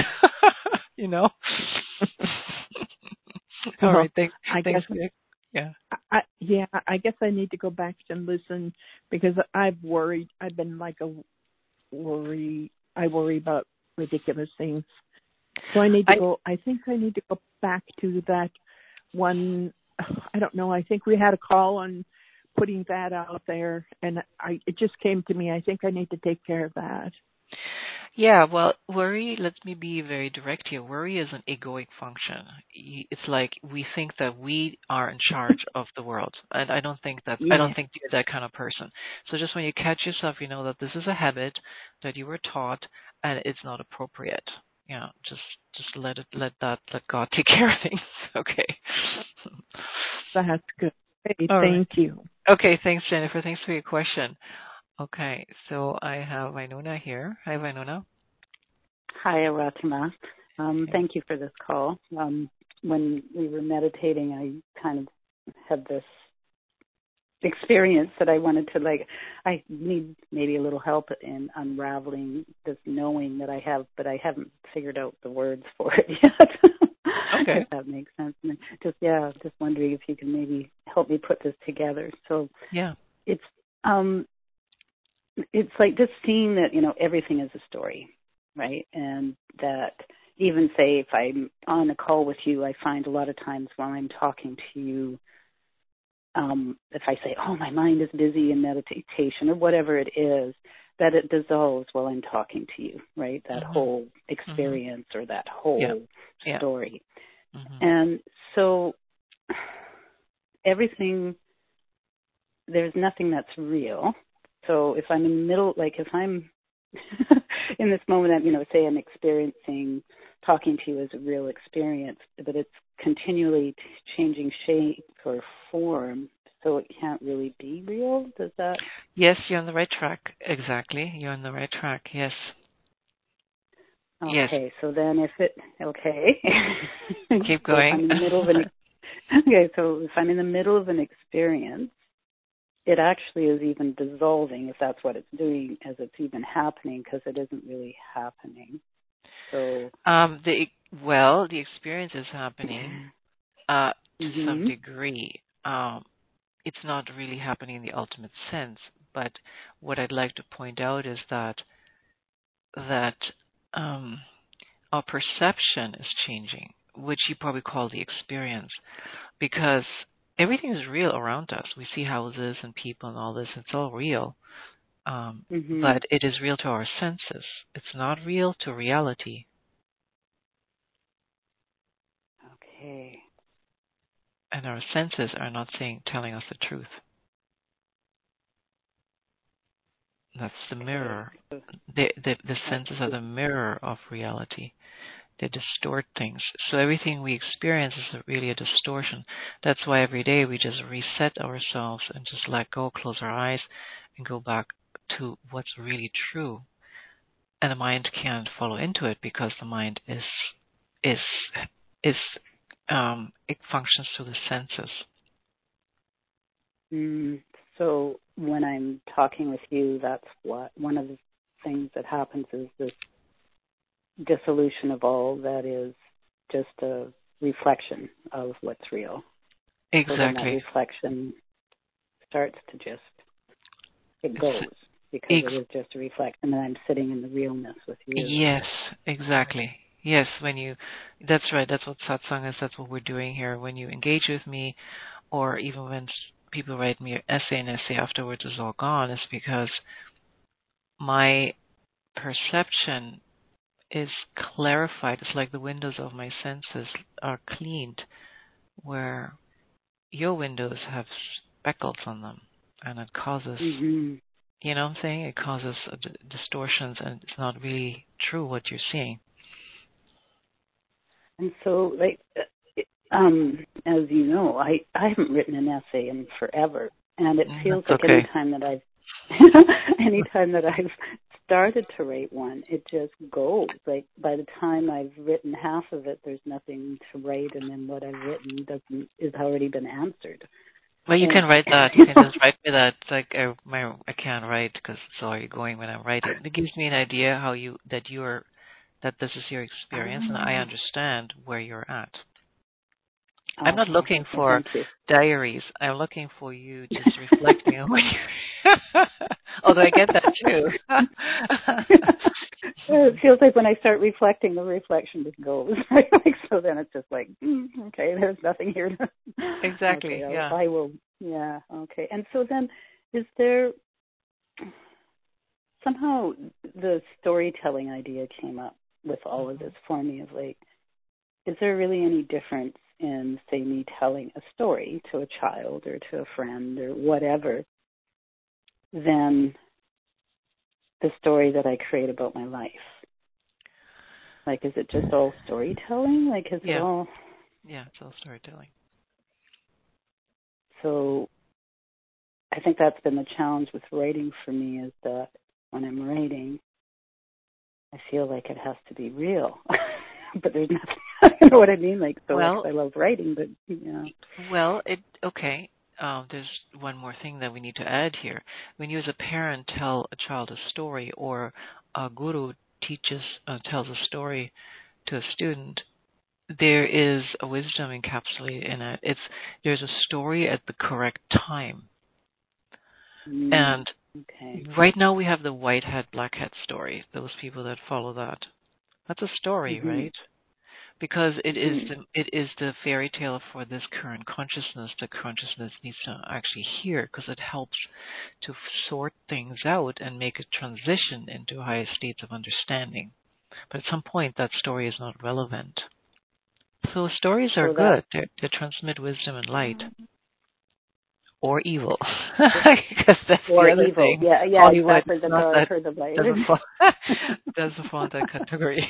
All right, thanks. Nick. Yeah. I guess I need to go back and listen because I've been like I worry about ridiculous things. So I need to go. I think I need to go back to that one. I don't know. I think we had a call on putting that out there, and it just came to me. I think I need to take care of that. Yeah, well, worry, let me be very direct here. Worry is an egoic function. It's like we think that we are in charge of the world. And I don't think you're that kind of person. So just when you catch yourself, you know that this is a habit that you were taught and it's not appropriate. Just let God take care of things. Okay. That's good. Hey, thank you. Okay, thanks, Jennifer. Thanks for your question. Okay, so I have Vainona here. Hi, Vainona. Hi, Aratima. Thank you for this call. When we were meditating, I kind of had this experience that I wanted to, I need maybe a little help in unraveling this knowing that I have, but I haven't figured out the words for it yet. Okay. If that makes sense. And just wondering if you can maybe help me put this together. So yeah, it's like just seeing that, everything is a story, right? And that even say if I'm on a call with you, I find a lot of times while I'm talking to you, if I say, oh, my mind is busy in meditation or whatever it is, that it dissolves while I'm talking to you, right? That whole experience or that whole story. And so there's nothing that's real. So if I'm in the middle, if I'm in this moment, say I'm experiencing talking to you as a real experience, but it's continually changing shape or form, so it can't really be real. Does that? Yes, you're on the right track. Exactly. You're on the right track. Yes. Okay, yes. So then Keep going. So if I'm in the middle of an experience, it actually is even dissolving, if that's what it's doing, as it's even happening, because it isn't really happening. So the experience is happening to some degree. It's not really happening in the ultimate sense, but what I'd like to point out is that our perception is changing, which you probably call the experience, because everything is real around us. We see houses and people and all this. It's all real. But it is real to our senses. It's not real to reality. Okay. And our senses are not telling us the truth. That's the mirror. The senses are the mirror of reality. They distort things. So everything we experience is really a distortion. That's why every day we just reset ourselves and just let go, close our eyes, and go back to what's really true. And the mind can't follow into it because the mind it functions through the senses. So when I'm talking with you, that's what one of the things that happens is this dissolution of all that is just a reflection of what's real. Exactly. So then that reflection starts to just, it goes because it is just a reflection, and I'm sitting in the realness with you. Yes, exactly. Yes, that's right, that's what satsang is, that's what we're doing here. When you engage with me, or even when people write me an essay afterwards is all gone, it's because my perception is clarified. It's like the windows of my senses are cleaned, where your windows have speckles on them, and it causes, you know what I'm saying? It causes distortions, and it's not really true what you're seeing. And so, like, as you know, I haven't written an essay in forever, and it feels like okay. anytime that I've started to write one, it just goes. Like, by the time I've written half of it, there's nothing to write, and then what I've written is already been answered. Well, you can write that. You can just write me that. It's like I can't write because it's already going when I'm writing. It gives me an idea that this is your experience, and I understand where you're at. I'm not looking for diaries. I'm looking for you just reflecting on what you. Although I get that too. It feels like when I start reflecting, the reflection just goes. Like, so then it's just like, okay, there's nothing here. Exactly. Okay, yeah. I will. Yeah. Okay. And so then, is there somehow the storytelling idea came up with all of this for me? Of like, is there really any difference in, say, me telling a story to a child or to a friend or whatever than the story that I create about my life? Like, is it just all storytelling? Like, is it all? Yeah, it's all storytelling. So I think that's been the challenge with writing for me, is that when I'm writing, I feel like it has to be real. But there's nothing, you know what I mean? Like, so I love writing, but, Well, okay. There's one more thing that we need to add here. When you as a parent tell a child a story, or a guru tells a story to a student, there is a wisdom encapsulated in it. There's a story at the correct time. And right now we have the white hat, black hat story. Those people that follow that. That's a story, right? Because it is the fairy tale for this current consciousness. The consciousness needs to actually hear, because it helps to sort things out and make a transition into higher states of understanding. But at some point, that story is not relevant. So stories are good. They transmit wisdom and light. Or evil. Because that's the other thing. Yeah, Hollywood, exactly. That's how I heard the light. Doesn't fall in that category.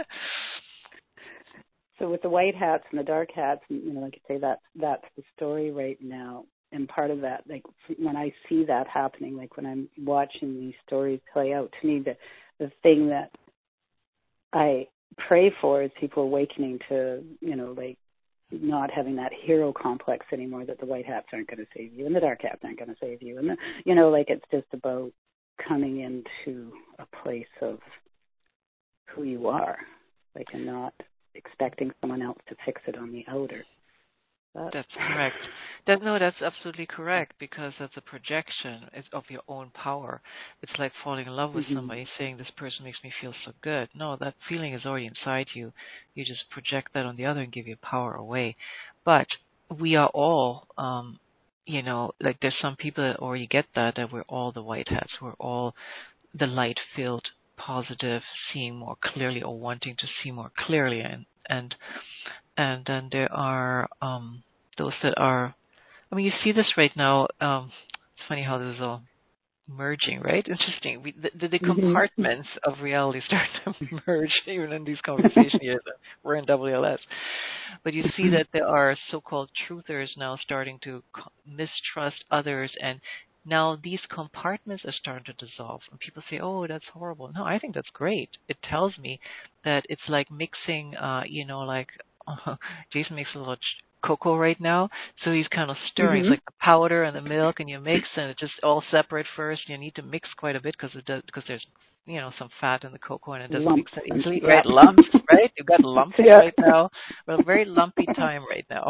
So with the white hats and the dark hats, like you say, that's the story right now. And part of that, like when I see that happening, like when I'm watching these stories play out, to me, the thing that I pray for is people awakening to, like not having that hero complex anymore, that the white hats aren't going to save you and the dark hats aren't going to save you. And, like it's just about coming into a place of who you are, like, and not expecting someone else to fix it on the outer. That's correct. That's absolutely correct, because that's a projection of your own power. It's like falling in love with somebody, saying this person makes me feel so good. No, that feeling is already inside you. You just project that on the other and give your power away. But we are all, like there's some people that already get that we're all the white hats. We're all the light-filled, positive, seeing more clearly or wanting to see more clearly, and then there are those that are, you see this right now. It's funny how this is all merging, right? Interesting. The compartments of reality start to merge even in these conversations here. We're in WLS. But you see that there are so-called truthers now starting to mistrust others, and now these compartments are starting to dissolve. And people say, oh, that's horrible. No, I think that's great. It tells me that it's like mixing, like Jason makes a little cocoa right now, so he's kind of stirring. It's like the powder and the milk, and you mix, and it's just all separate first. You need to mix quite a bit because there's some fat in the cocoa, and it doesn't mix that easily, right? Lumps, right? You've got lumps right now. Well, very lumpy time right now.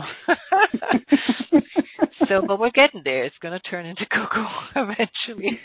So, but we're getting there. It's going to turn into cocoa eventually.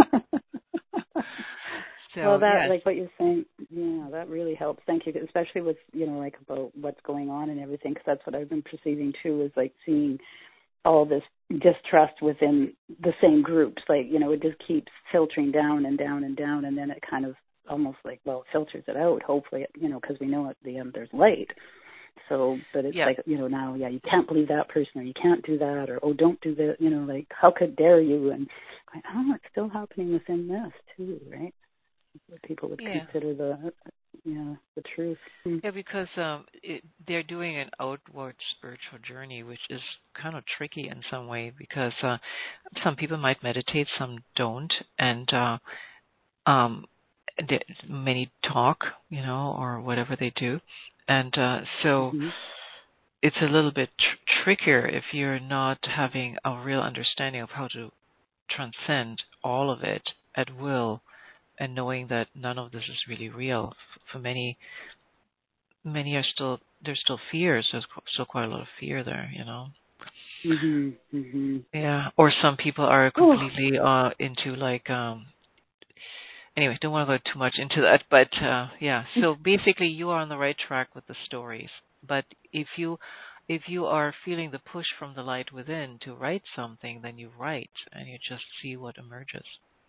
So, well, that like what you're saying, that really helps. Thank you, especially with like about what's going on and everything, because that's what I've been perceiving too, is like seeing all this distrust within the same groups. Like it just keeps filtering down and down and down, and then it kind of almost like filters it out. Hopefully, because we know at the end there's light. So, but it's like now, you can't believe that person, or you can't do that, or oh, don't do that. Like how could dare you? And it's still happening within this too, right? What people would consider the truth. Yeah, because they're doing an outward spiritual journey, which is kind of tricky in some way, because some people might meditate, some don't, and many talk, or whatever they do, and so it's a little bit trickier if you're not having a real understanding of how to transcend all of it at will, and knowing that none of this is really real. For many are still, there's still fears. There's still quite a lot of fear there, Yeah. Or some people are completely into like, anyway, don't want to go too much into that, but So basically you are on the right track with the stories. But if you are feeling the push from the light within to write something, then you write and you just see what emerges.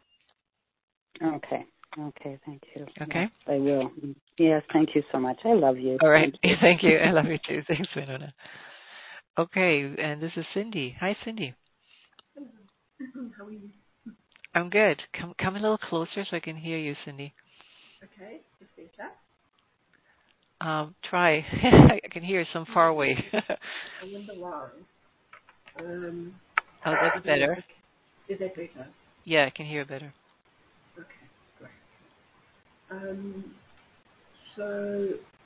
Okay, thank you. Okay. Yes, I will. Yes, thank you so much. I love you. All right. Thank you. I love you too. Thanks, Winona. Okay, and this is Cindy. Hi, Cindy. How are you? I'm good. Come a little closer so I can hear you, Cindy. Okay, just better. Try. I can hear some far away. I wonder why. Oh, that's better. Is that better? Yeah, I can hear better. Okay, great. So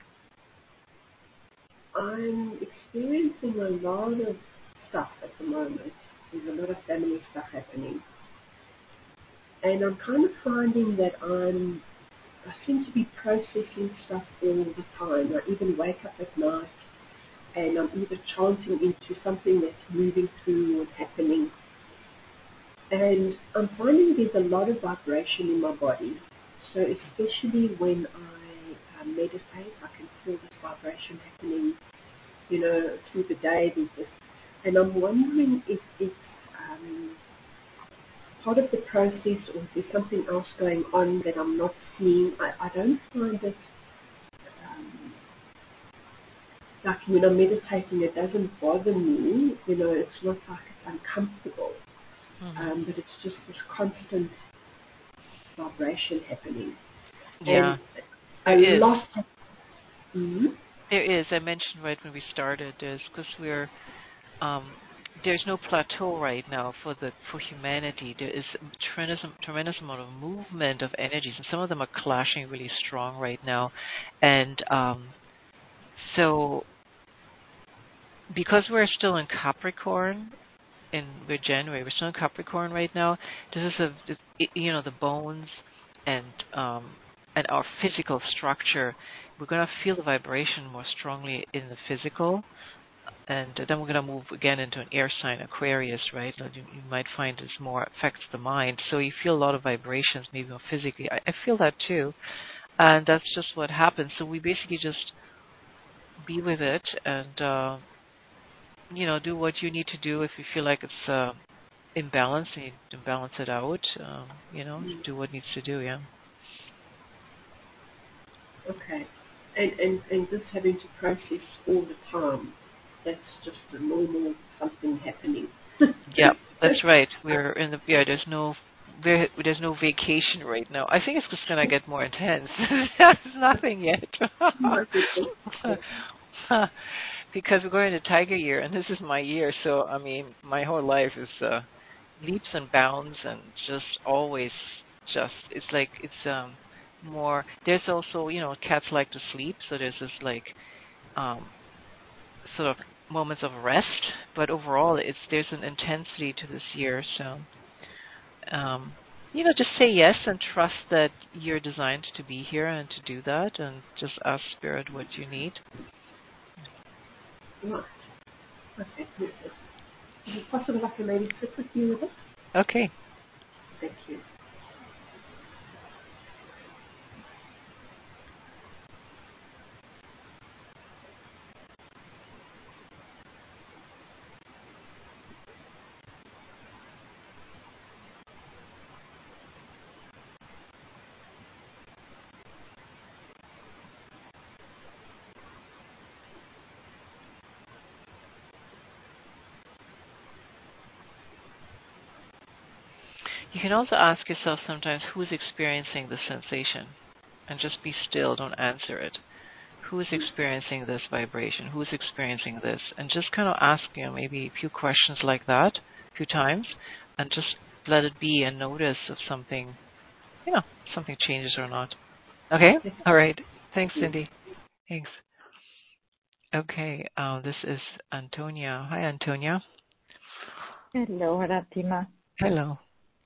I'm experiencing a lot of stuff at the moment. There's a lot of family stuff happening. And I'm kind of finding that I seem to be processing stuff all the time. I even wake up at night and I'm either chanting into something that's moving through or happening. And I'm finding there's a lot of vibration in my body. So especially when I meditate, I can feel this vibration happening, through the day. There's this, and I'm wondering if it's part of the process, or if there's something else going on that I'm not seeing. I don't find it, like when I'm meditating, it doesn't bother me. It's not like it's uncomfortable, but it's just this constant vibration happening. Yeah, and there is. Lot of, There is. I mentioned right when we started, because we're there's no plateau right now for humanity. There is a tremendous amount of movement of energies, and some of them are clashing really strong right now. And so, because we're still in Capricorn, we're January, we're still in Capricorn right now. This is the bones and our physical structure. We're going to feel the vibration more strongly in the physical. And then we're going to move again into an air sign, Aquarius, right? You might find this more affects the mind. So you feel a lot of vibrations, maybe more physically. I feel that too. And that's just what happens. So we basically just be with it and, do what you need to do if you feel like it's imbalanced and you need to balance it out, do what needs to do, yeah. Okay. And just having to process all the time. That's just a normal something happening. Yeah, that's right. We're in there's no there's no vacation right now. I think it's just gonna get more intense. There's nothing yet. Because we're going to Tiger Year, and this is my year. So I mean, my whole life is leaps and bounds, and just always it's like it's more. There's also cats like to sleep, so there's this like sort of moments of rest, but overall there's an intensity to this year. So just say yes and trust that you're designed to be here and to do that, and just ask Spirit what you need. Right. Okay. Is it possible I can maybe sit with you with it? Okay. Thank you. You can also ask yourself sometimes who's experiencing the sensation, and just be still, don't answer it. Who is experiencing this vibration? Who is experiencing this? And just kind of ask maybe a few questions like that a few times, and just let it be and notice if something changes or not. Okay? All right. Thanks, Cindy. Thanks. Okay, this is Antonia. Hi, Antonia. Hello, Ratima. Hello.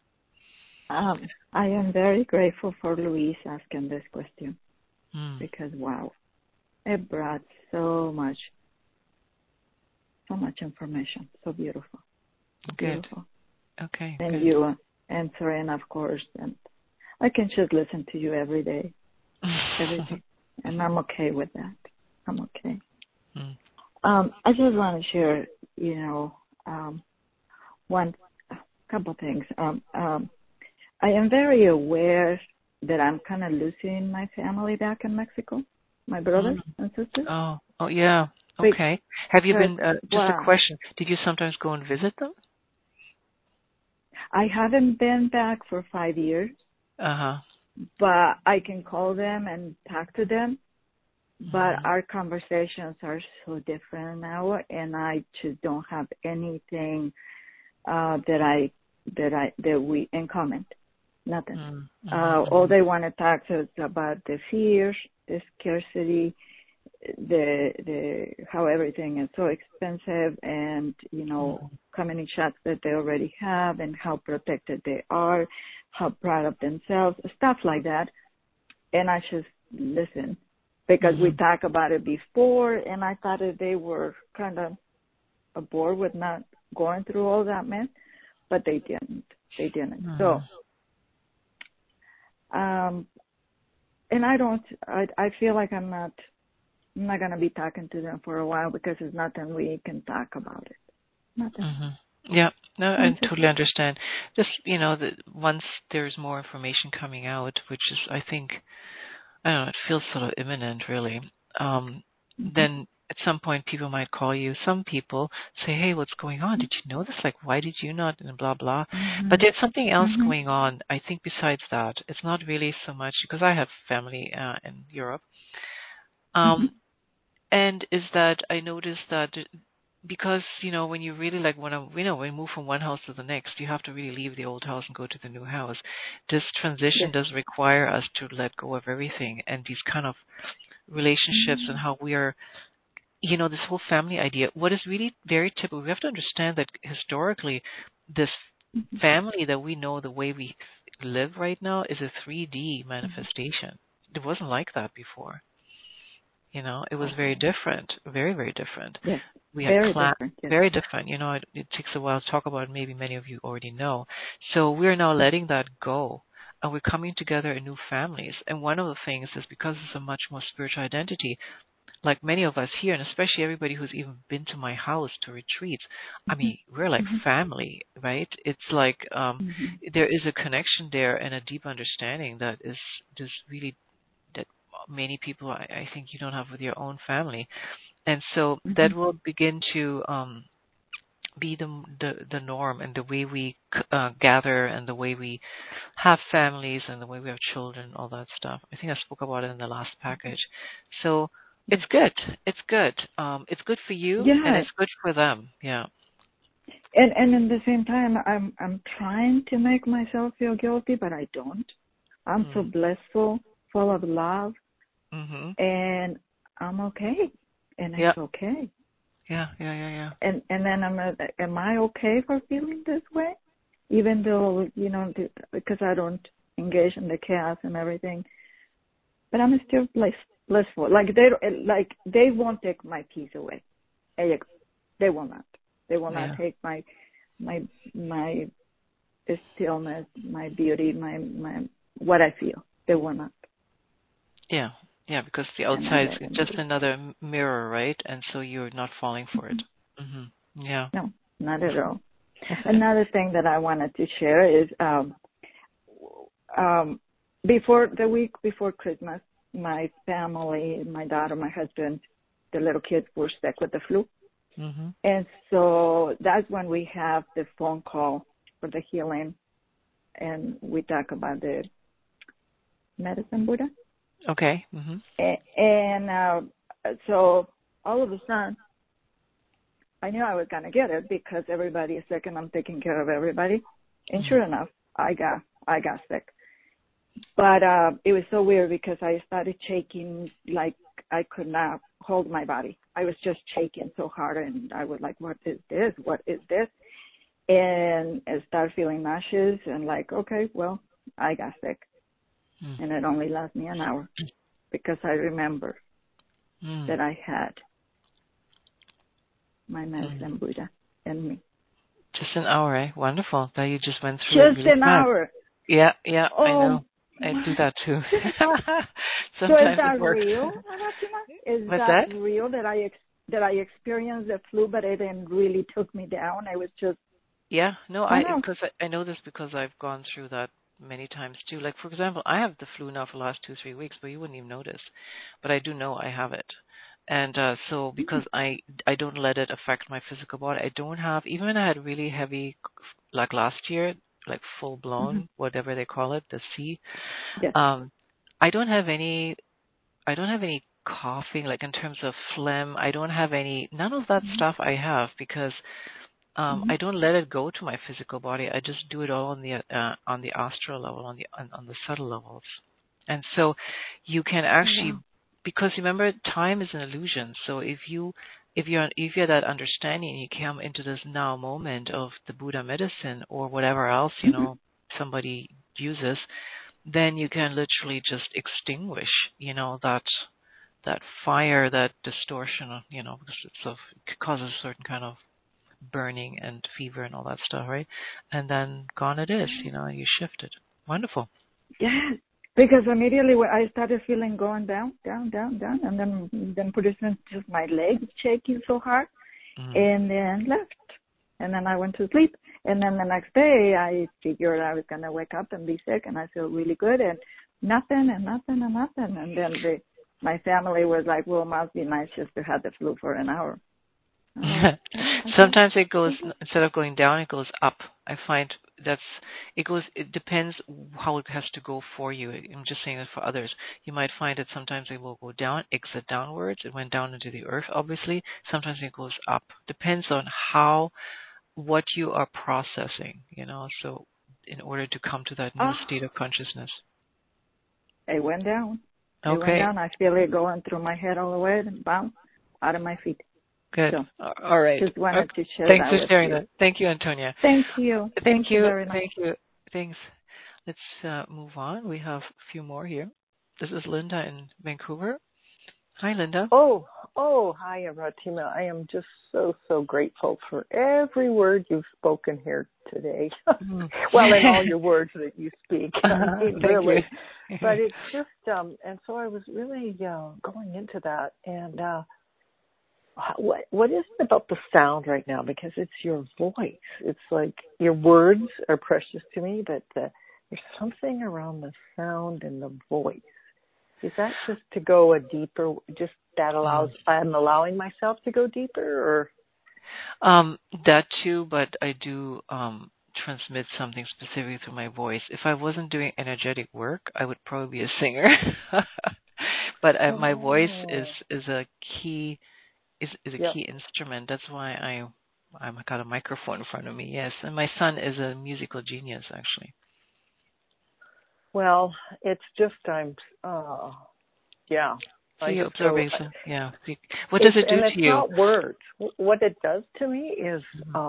I am very grateful for Louise asking this question because, wow, it brought so much information. So beautiful. Good. Beautiful. Okay. And good. you answering, of course, and I can just listen to you every day. Everything. And I'm okay with that. I'm okay. I just want to share, couple things. I am very aware that I'm kind of losing my family back in Mexico, my brothers and sisters. Oh, yeah. Okay. Have you been, just a question, did you sometimes go and visit them? I haven't been back for 5 years. Uh-huh. But I can call them and talk to them. But our conversations are so different now, and I just don't have anything that we in common. Nothing. All they want to talk to is about the fears, the scarcity, the how everything is so expensive, and how many shots that they already have, and how protected they are, how proud of themselves, stuff like that. And I just listen because we talked about it before, and I thought that they were kind of bored with not going through all that mess, but they didn't. They didn't. So, and I feel like I'm not going to be talking to them for a while because there's nothing we can talk about it. Nothing. Yeah, no, I totally understand. Just, once there's more information coming out, which is, I think, I don't know, it feels sort of imminent, really, then at some point people might call you. Some people say, hey, what's going on? Did you know this? Like, why did you not? And blah, blah. But there's something else going on, I think, besides that. It's not really so much, because I have family in Europe. And is that I noticed that because, when you really when we move from one house to the next, you have to really leave the old house and go to the new house. This transition does require us to let go of everything, and these kind of relationships and how we are, this whole family idea. What is really very typical, we have to understand that historically, this family that we know, the way we live right now, is a 3D manifestation. It wasn't like that before. It was very different, very, very different. Yes. We had very different. It takes a while to talk about. Maybe many of you already know. So we're now letting that go, and we're coming together in new families. And one of the things is because it's a much more spiritual identity. Like many of us here, and especially everybody who's even been to my house to retreats, I mean, we're like family, right? It's like there is a connection there and a deep understanding that is just really that many people, I think, you don't have with your own family. And so that will begin to be the norm, and the way we gather, and the way we have families, and the way we have children, all that stuff. I think I spoke about it in the last package. So it's good. It's good. It's good for you, and it's good for them. Yeah. And in the same time, I'm trying to make myself feel guilty, but I don't. I'm so blissful, full of love, and I'm okay, and it's okay. Yeah. And then am I okay for feeling this way? Even though, because I don't engage in the chaos and everything, but I'm still blissful. Like they won't take my peace away. They will not. They will not take my stillness, my beauty, my what I feel. They will not. Yeah. Yeah, because the outside is just another mirror, right? And so you're not falling for it. Yeah. No, not at all. Another thing that I wanted to share is before the week before Christmas, my family, my daughter, my husband, the little kids were sick with the flu. And so that's when we have the phone call for the healing, and we talk about the medicine Buddha. Okay. And so all of a sudden, I knew I was going to get it because everybody is sick and I'm taking care of everybody. And sure enough, I got sick. But it was so weird because I started shaking like I could not hold my body. I was just shaking so hard, and I was like, what is this? What is this? And I started feeling nauseous and like, okay, well, I got sick. And it only lasted me an hour because I remember that I had my medicine Buddha in me. Just an hour, eh? Wonderful. That you just went through Just really an fast. hour. Yeah, I know. I do that too. So is that real, Anatima? Is that real that I experienced the flu, but it didn't really took me down? It was just because I know this because I've gone through that many times too. Like for example, I have the flu now for the last 2-3 weeks, but you wouldn't even notice. But I do know I have it. And so because I don't let it affect my physical body, I don't have, even when I had really heavy, like last year, like full blown, whatever they call it, the C. Yes. I don't have any coughing, like in terms of phlegm. I don't have none of that stuff I have because I don't let it go to my physical body. I just do it all on the astral level, on the subtle levels. And so you can actually, because remember, time is an illusion. So if you're that understanding, you come into this now moment of the Buddha medicine or whatever else somebody uses, then you can literally just extinguish that fire, that distortion, because it causes a certain kind of burning and fever and all that stuff, right? And then gone it is, you shift it. Wonderful. Yes, because immediately when I started feeling going down, and then pretty soon just my legs shaking so hard, and then left. And then I went to sleep. And then the next day I figured I was going to wake up and be sick, and I feel really good, and nothing. And then my family was like, well, it must be nice just to have the flu for an hour. Sometimes it goes, instead of going down, it goes up. I find it depends how it has to go for you. I'm just saying it for others. You might find that sometimes it will go down, exit downwards. It went down into the earth, obviously. Sometimes it goes up. Depends on what you are processing, so in order to come to that new state of consciousness. It went down. Okay. It went down. I feel it going through my head all the way and bounce out of my feet. Good. So, all right. Just wanted to share Thanks that for sharing with that. Thank you, Antonia. Thank you. Thank you very much. Thank you. Thanks. Let's move on. We have a few more here. This is Linda in Vancouver. Hi, Linda. Oh, hi, Anatima. I am just so grateful for every word you've spoken here today. Well, and all your words that you speak. Really. But it's just, and so I was really going into that. And what is it about the sound right now? Because it's your voice. It's like your words are precious to me, but there's something around the sound and the voice. Is that just to go a deeper, just that allows, I'm allowing myself to go deeper, or? That too, but I do transmit something specific through my voice. If I wasn't doing energetic work, I would probably be a singer. But my voice is a key is a key instrument. That's why I'm got a microphone in front of me. Yes, and my son is a musical genius, actually. Well, it's just See, observation. Yeah. What does it do to you? And it's not words. What it does to me is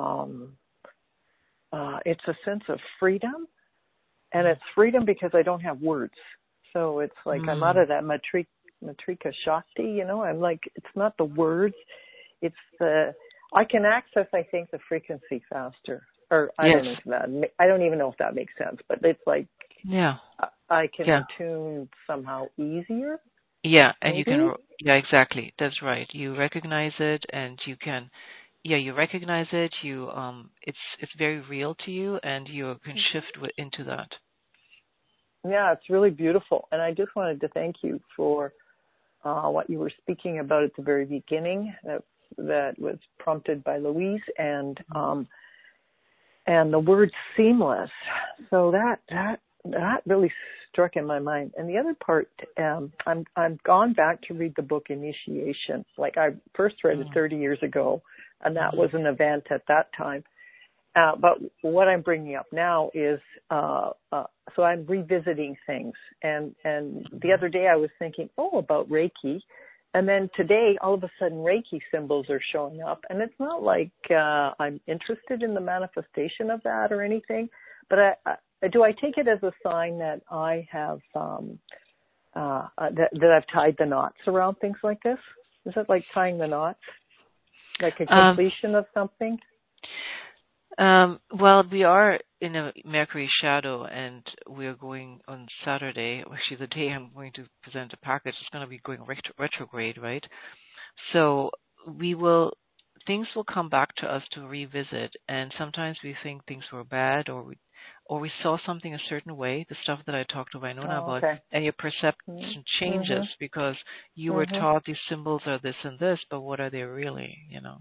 it's a sense of freedom, and it's freedom because I don't have words. So it's like I'm out of that Matrika Shakti, I'm like, it's not the words, it's I can access, I think, the frequency faster. Or I don't even know if that makes sense, but it's like, I can attune somehow easier. Yeah, and maybe? you can, exactly. That's right. You recognize it, and you can, you recognize it. You, it's very real to you, and you can shift into that. Yeah, it's really beautiful, and I just wanted to thank you for what you were speaking about at the very beginning. That was prompted by Louise, and the word seamless. So that really struck in my mind. And the other part, I'm gone back to read the book Initiation. Like I first read it 30 years ago, and that was an event at that time. But what I'm bringing up now is, so I'm revisiting things. And the other day I was thinking, about Reiki. And then today, all of a sudden, Reiki symbols are showing up. And it's not like I'm interested in the manifestation of that or anything. But do I take it as a sign that I have, that I've tied the knots around things like this? Is it like tying the knots? Like a completion of something? Well, we are in a Mercury shadow, and we're going on Saturday. Actually, the day I'm going to present a package is going to be going retrograde, right? So things will come back to us to revisit, and sometimes we think things were bad, or we saw something a certain way, the stuff that I talked to Wynonna about, and your perception changes because you were taught these symbols are this and this, but what are they really,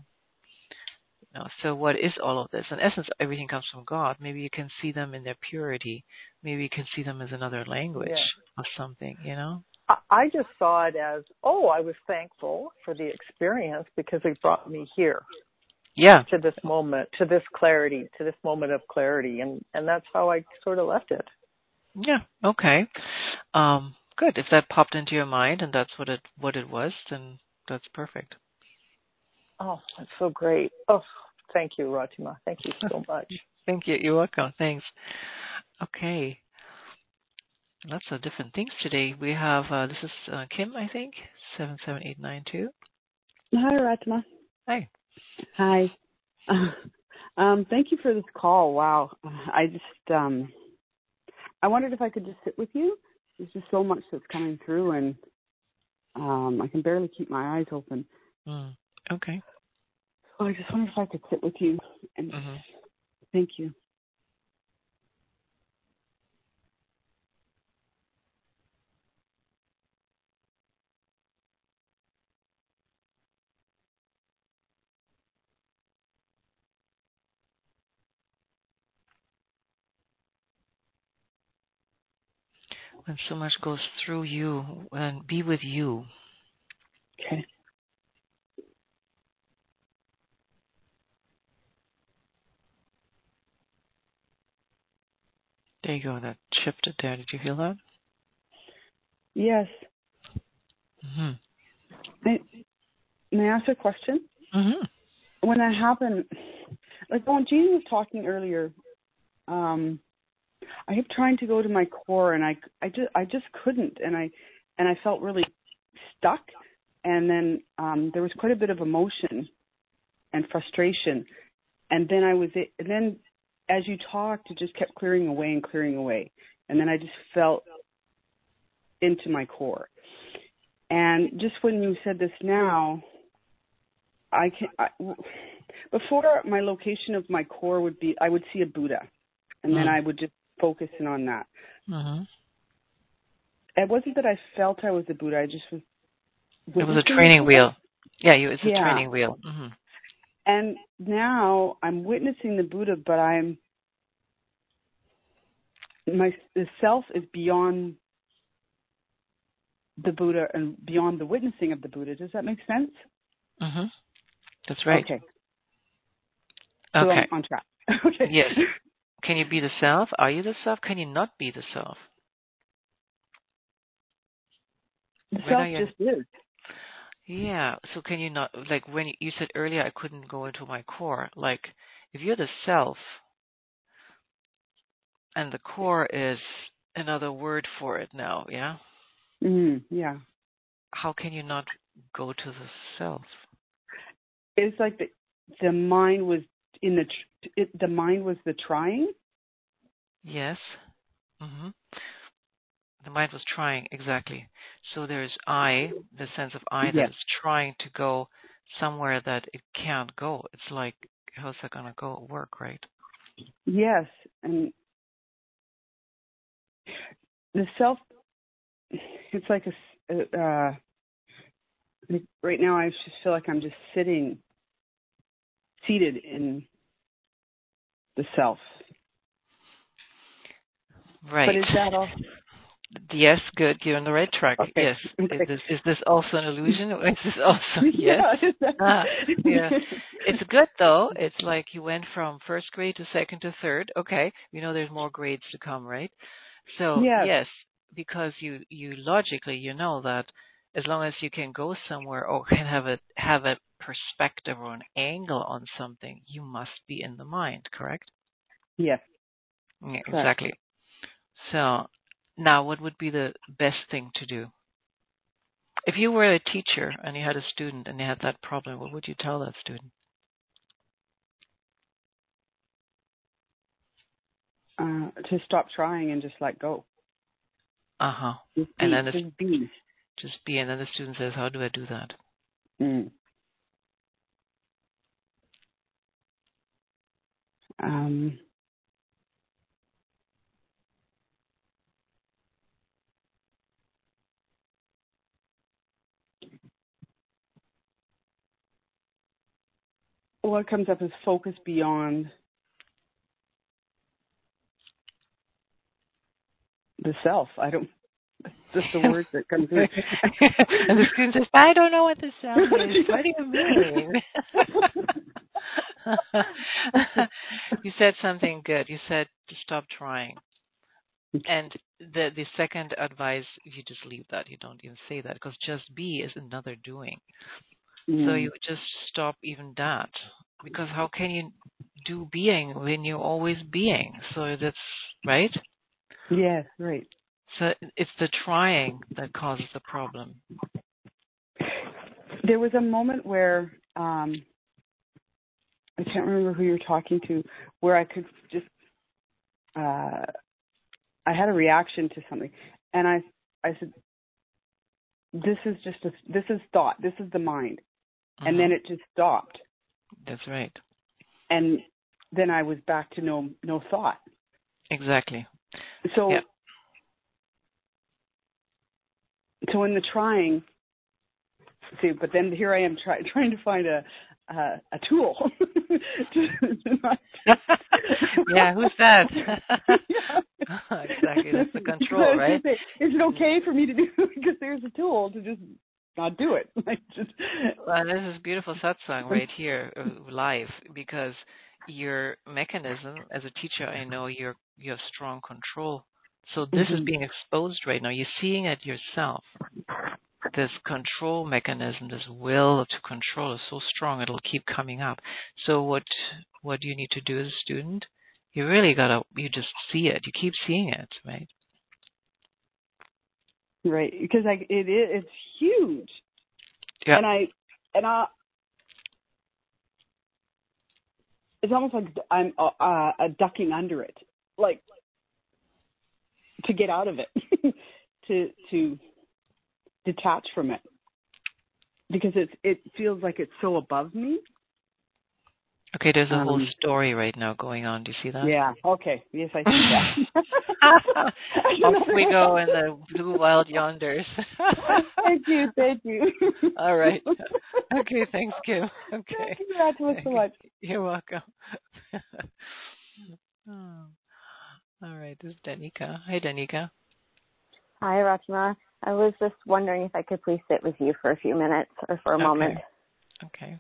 So what is all of this? In essence, everything comes from God. Maybe you can see them in their purity. Maybe you can see them as another language of something, I just saw it as, I was thankful for the experience because it brought me here. Yeah. To this moment, to this clarity, to this moment of clarity. And that's how I sort of left it. Yeah. Okay. Good. If that popped into your mind and that's what it was, then that's perfect. Oh, that's so great. Oh, thank you, Ratima. Thank you so much. Thank you. You're welcome. Thanks. Okay. Lots of different things today. We have, this is Kim, I think, 77892. Hi, Ratima. Hi. Hi. Thank you for this call. Wow. I just, I wondered if I could just sit with you. There's just so much that's coming through, and I can barely keep my eyes open. Okay. So I just wondered if I could sit with you. And thank you. When so much goes through you, and be with you. Okay. There you go. That shifted there. Did you feel that? Yes. May I ask a question? When that happened, like when Jean was talking earlier, I kept trying to go to my core, and I just couldn't, and I felt really stuck. And then there was quite a bit of emotion and frustration, and then as you talked, it just kept clearing away, and then I just felt into my core. And just when you said this now, before my location of my core would be, I would see a Buddha, and then I would just focus in on that. It wasn't that I felt I was a Buddha. I just was. It was a training wheel. Yeah, it's a training wheel. And now I'm witnessing the Buddha, but the self is beyond the Buddha and beyond the witnessing of the Buddha. Does that make sense? Mm-hmm. That's right. Okay. So okay. I'm on track. Okay. Yes. Can you be the self? Are you the self? Can you not be the self? The self just is. Yeah. So can you not, like when you said earlier, I couldn't go into my core. Like if you're the self, and the core is another word for it now, yeah? Yeah. How can you not go to the self? It's like the mind was the mind was the trying. Yes. Mm-hmm. The mind was trying, exactly. So there's I, the sense of I that is trying to go somewhere that it can't go. It's like, how's that going to work, right? Yes. And the self, it's like right now I just feel like I'm just seated in the self. Right. But is that all? Yes, good. You're on the right track. Okay. Yes. Okay. Is this also an illusion? Or is this also yes? Yeah. It's good though. It's like you went from first grade to second to third. Okay. We know there's more grades to come, right? So yes, because you logically you know that as long as you can go somewhere or can have a perspective or an angle on something, you must be in the mind, correct? Yes. Yeah, exactly. So now what would be the best thing to do? If you were a teacher and you had a student and they had that problem, what would you tell that student? To stop trying and just let go. Uh-huh. And then just be. And then the student says, how do I do that? What comes up is focus beyond the self. I don't. Just the words that come through. And the student says, I don't know what the self is. What do you mean? You said something good. You said to stop trying. And the second advice, you just leave that. You don't even say that because just be is another doing. So you just stop even that. Because how can you do being when you're always being? So that's right? Yes, right. So it's the trying that causes the problem. There was a moment where I can't remember who you were talking to, where I could just I had a reaction to something, and I said, "This is thought. This is the mind," and then it just stopped. That's right. And then I was back to no thought. Exactly. So. Yeah. So in the trying, but then here I am trying to find a tool. Yeah, who's that? Exactly, that's the control, right? Is it okay for me to do because there's a tool to just not do it? Well, this is beautiful satsang right here, live, because your mechanism as a teacher, I know you have strong control. So this is being exposed right now. You're seeing it yourself. This control mechanism, this will to control is so strong it'll keep coming up. So what do you need to do as a student? You really you just see it. You keep seeing it, right? Right, because it's huge. Yeah. And I it's almost like I'm ducking under it, like to get out of it, to detach from it, because it feels like it's so above me. Okay, there's a whole story right now going on. Do you see that? Yeah. Okay. Yes, I see that. Off we go in the blue wild yonders. Thank you. Thank you. All right. Okay, thanks, Kim. Okay. Thank you, Rachma, so much. You're welcome. All right, this is Danica. Hi, Danica. Hi, Rachma. I was just wondering if I could please sit with you for a few minutes or for a moment. Okay.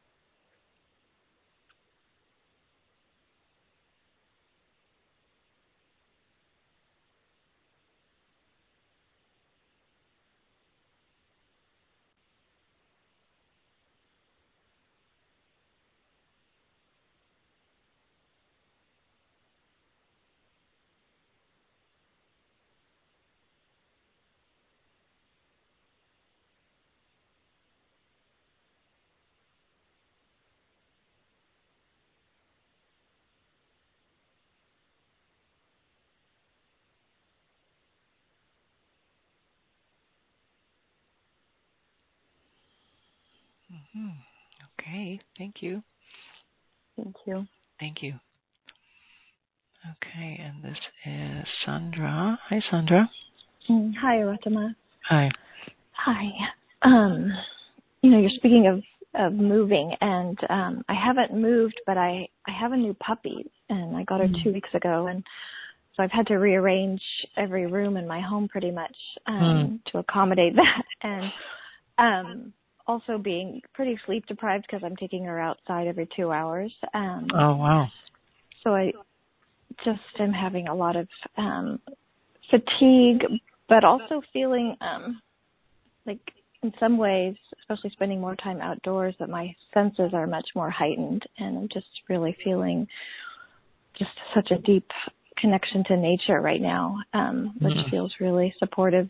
Mm-hmm. Okay, thank you. Thank you. Thank you. Okay, and this is Sandra. Hi, Sandra. Hi, Rachma. Hi. Hi. You're speaking of moving, and I haven't moved, but I have a new puppy, and I got her 2 weeks ago, and so I've had to rearrange every room in my home pretty much to accommodate that, and also being pretty sleep deprived because I'm taking her outside every 2 hours. Oh, wow. So I just am having a lot of fatigue, but also feeling like in some ways, especially spending more time outdoors, that my senses are much more heightened, and I'm just really feeling just such a deep connection to nature right now, which feels really supportive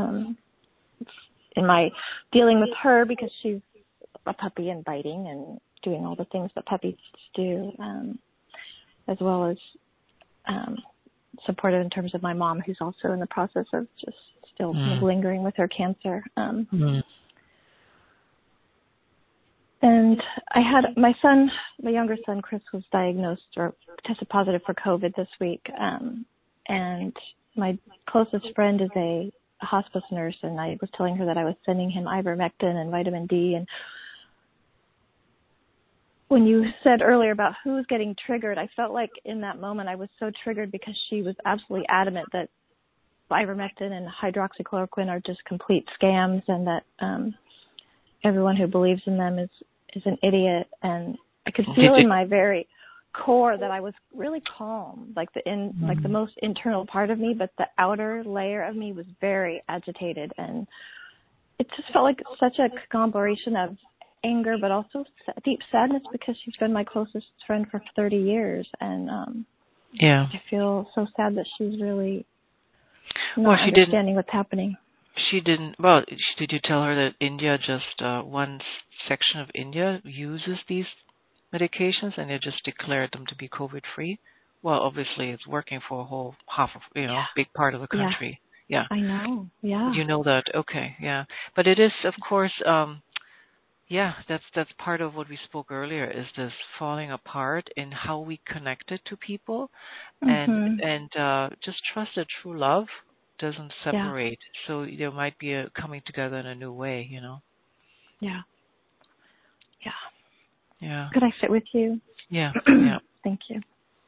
in my dealing with her, because she's a puppy and biting and doing all the things that puppies do, as well as supportive in terms of my mom, who's also in the process of just still lingering with her cancer. And I had my younger son, Chris, was diagnosed or tested positive for COVID this week. And my closest friend is a hospice nurse, and I was telling her that I was sending him ivermectin and vitamin D. And when you said earlier about who's getting triggered, I felt like in that moment I was so triggered because she was absolutely adamant that ivermectin and hydroxychloroquine are just complete scams, and that everyone who believes in them is an idiot. And I could feel in my very core that I was really calm, like the most internal part of me, but the outer layer of me was very agitated, and it just felt like such a conglomeration of anger, but also deep sadness, because she's been my closest friend for 30 years, and I feel so sad that she's really not understanding what's happening. She didn't. Well, did you tell her that India, just one section of India uses these medications, and they just declared them to be COVID-free? Well, obviously, it's working for a whole big part of the country. Yeah. I know. Yeah. You know that. Okay. Yeah. But it is, of course, that's part of what we spoke earlier, is this falling apart in how we connected to people, and just trust that true love doesn't separate. So there might be a coming together in a new way, Yeah. Yeah. Could I sit with you? Yeah. Yeah. Thank you.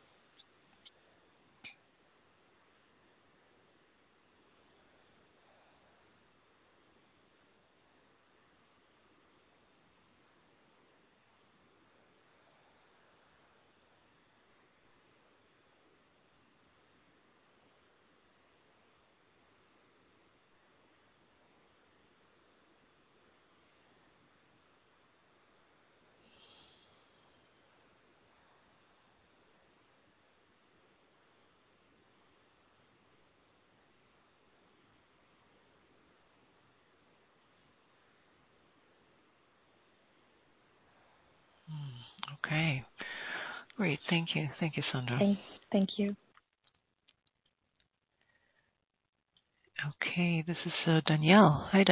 Okay. Great. Thank you. Thank you, Sandra. Thank you. Okay. This is Danielle. Hi,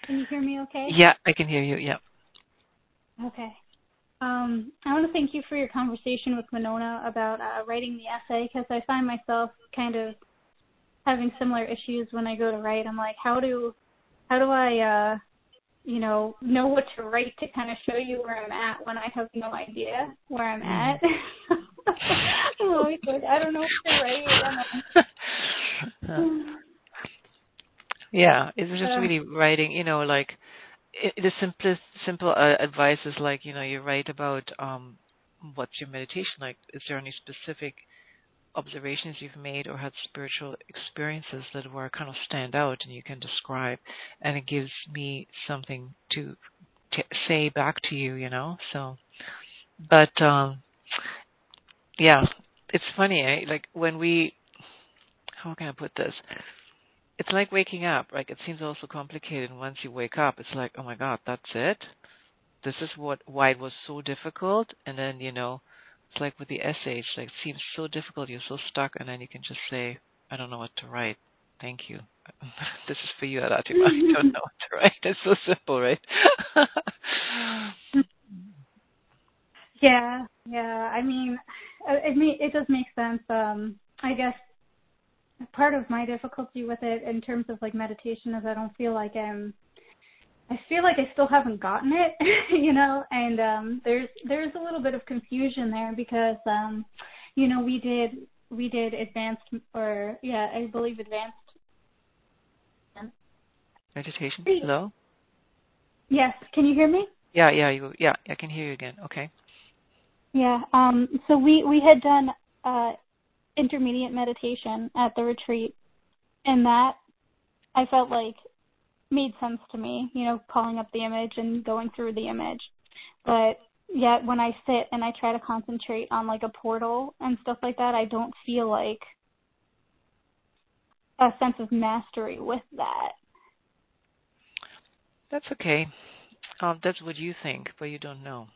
Can you hear me okay? Yeah, I can hear you. Yeah. Okay. I want to thank you for your conversation with Winona about writing the essay, because I find myself kind of having similar issues when I go to write. I'm like, how do I know what to write to kind of show you where I'm at when I have no idea where I'm at. I'm always like, I don't know what to write. Yeah, it's just really writing, like the simple advice is like, you write about what's your meditation like. Is there any specific observations you've made or had spiritual experiences that were kind of stand out and you can describe, and it gives me something to say back to you, so, but yeah, it's funny, like when how can I put this, it's like waking up, like it seems also complicated, and once you wake up it's like, oh my god, that's it, this is why it was so difficult. And then it's like with the essay, it's like it seems so difficult, you're so stuck, and then you can just say, I don't know what to write, thank you. This is for you, Aratima. I don't know what to write. It's so simple, right? Yeah. I mean, it does make sense. I guess part of my difficulty with it in terms of like meditation is I don't feel like I feel like I still haven't gotten it, and there's a little bit of confusion there because we did advanced, or I believe advanced meditation. Hello? Yes, can you hear me? Yeah, I can hear you again. Okay. Yeah, so we had done intermediate meditation at the retreat, and that I felt like made sense to me, calling up the image and going through the image. But yet when I sit and I try to concentrate on like a portal and stuff like that, I don't feel like a sense of mastery with that. That's okay. That's what you think, but you don't know.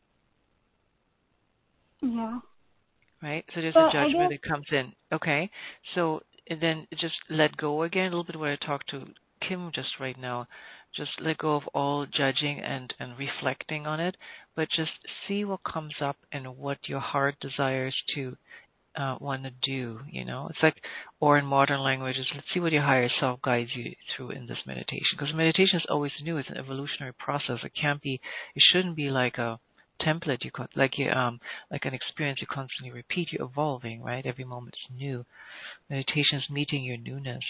Yeah. Right? So there's a judgment that comes in. Okay. So then just let go again, a little bit what I talked to Kim just right now. Just let go of all judging and reflecting on it, but just see what comes up and what your heart desires to want to do, It's like, or in modern languages, let's see what your higher self guides you through in this meditation. Because meditation is always new. It's an evolutionary process. It shouldn't be like a template like an experience you constantly repeat. You're evolving, right? Every moment is new. Meditation is meeting your newness.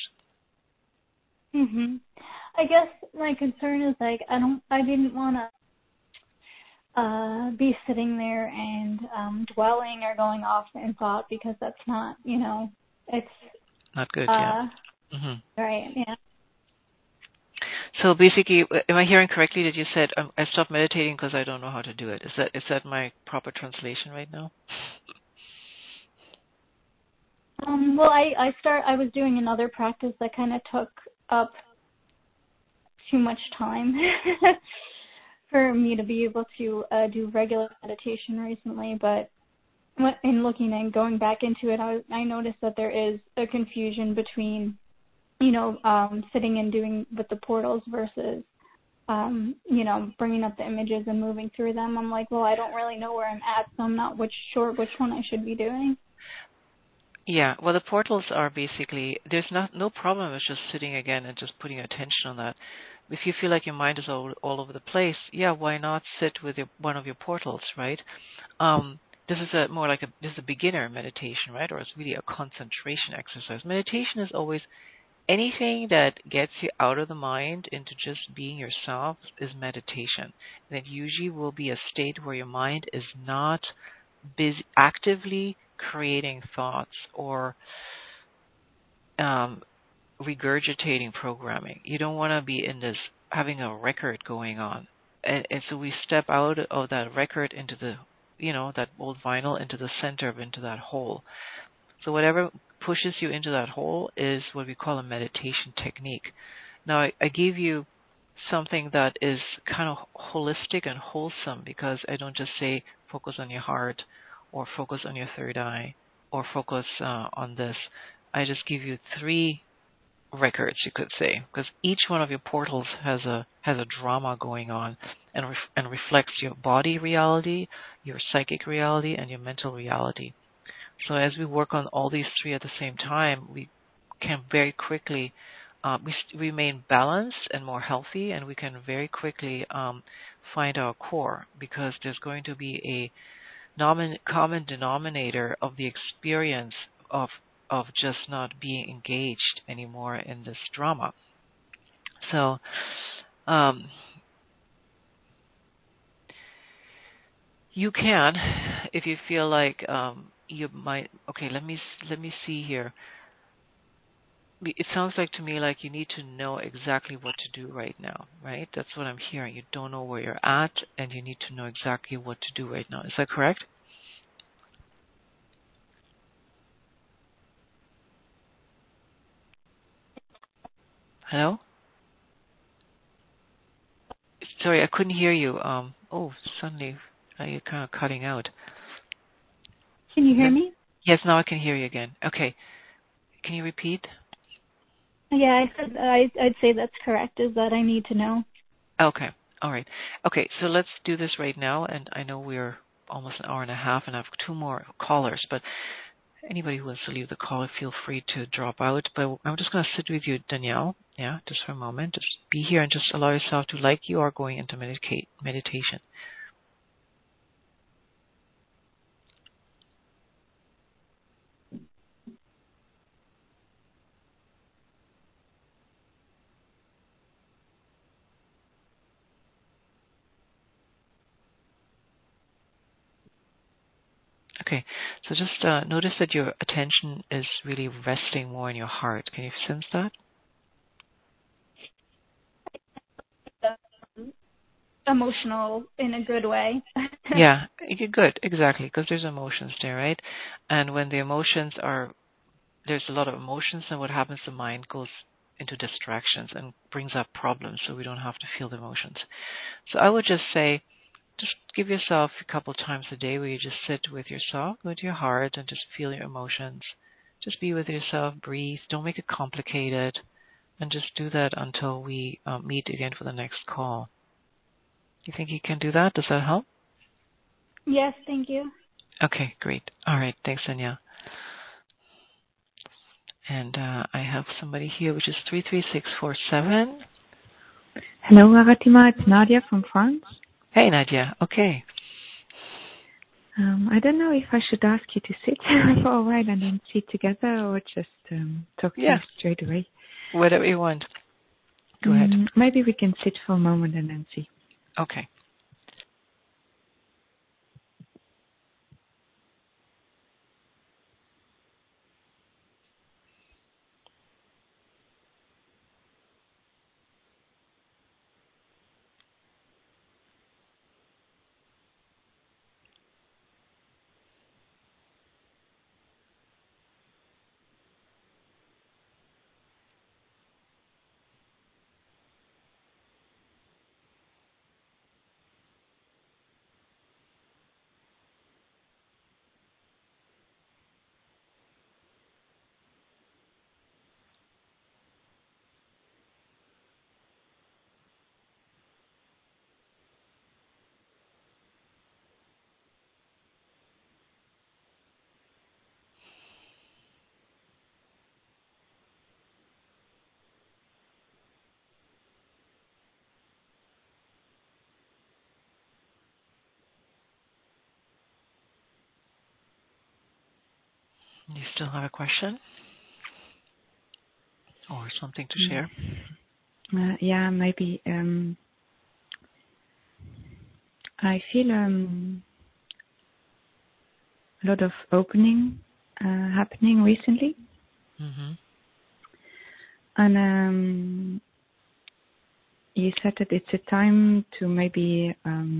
I guess my concern is like I didn't want to be sitting there and dwelling or going off in thought, because that's not, it's not good. Yeah. Right. Yeah. So basically, am I hearing correctly that you said I stopped meditating because I don't know how to do it? Is that my proper translation right now? Well, I was doing another practice that kind of took up too much time for me to be able to do regular meditation recently. But in looking and going back into it, I noticed that there is a confusion between, sitting and doing with the portals versus, bringing up the images and moving through them. I'm like, well, I don't really know where I'm at, so I'm not sure which one I should be doing. Yeah, well, the portals are basically, there's no problem with just sitting again and just putting attention on that. If you feel like your mind is all over the place, why not sit with one of your portals, right? This is this is a beginner meditation, right? Or it's really a concentration exercise. Meditation is always anything that gets you out of the mind into just being yourself is meditation. And it usually will be a state where your mind is not busy actively creating thoughts or regurgitating programming. You don't want to be in this having a record going on. And so we step out of that record into the, that old vinyl, into the center, into that hole. So whatever pushes you into that hole is what we call a meditation technique. Now, I gave you something that is kind of holistic and wholesome, because I don't just say focus on your heart or focus on your third eye or focus on this. I just give you 3 records, you could say, because each one of your portals has a drama going on, and reflects your body reality, your psychic reality, and your mental reality. So as we work on all these three at the same time, we can very quickly remain balanced and more healthy, and we can very quickly find our core, because there's going to be a common denominator of the experience of just not being engaged anymore in this drama. So you can, if you feel like you might. Okay, let me see here. It sounds like to me like you need to know exactly what to do right now, right? That's what I'm hearing. You don't know where you're at, and you need to know exactly what to do right now. Is that correct? Hello? Sorry, I couldn't hear you. Suddenly you're kind of cutting out. Can you hear me? Yes, now I can hear you again. Okay. Can you repeat? Yeah, I said I'd say that's correct, is that I need to know. Okay. All right. Okay, so let's do this right now, and I know we're almost an hour and a half, and I have 2 more callers, but anybody who wants to leave the call, feel free to drop out. But I'm just going to sit with you, Danielle, just for a moment. Just be here and just allow yourself to, like you are going into meditation. Okay, so just notice that your attention is really resting more in your heart. Can you sense that? Emotional in a good way. Yeah, you're good, exactly, because there's emotions there, right? And when the emotions there's a lot of emotions, and what happens, the mind goes into distractions and brings up problems, so we don't have to feel the emotions. So I would just say, just give yourself a couple times a day where you just sit with yourself, with your heart, and just feel your emotions. Just be with yourself, breathe, don't make it complicated, and just do that until we meet again for the next call. You think you can do that? Does that help? Yes, thank you. Okay, great. All right, thanks, Danielle. And I have somebody here, which is 33647. Hello, Aratima. It's Nadia from France. Hey, Nadia. Okay. I don't know if I should ask you to sit for a while and then sit together, or just talk to you straight away. Whatever you want. Go ahead. Maybe we can sit for a moment and then see. Okay. You still have a question? Or something to share? Yeah, maybe. I feel a lot of opening happening recently. Mm-hmm. And you said that it's a time to maybe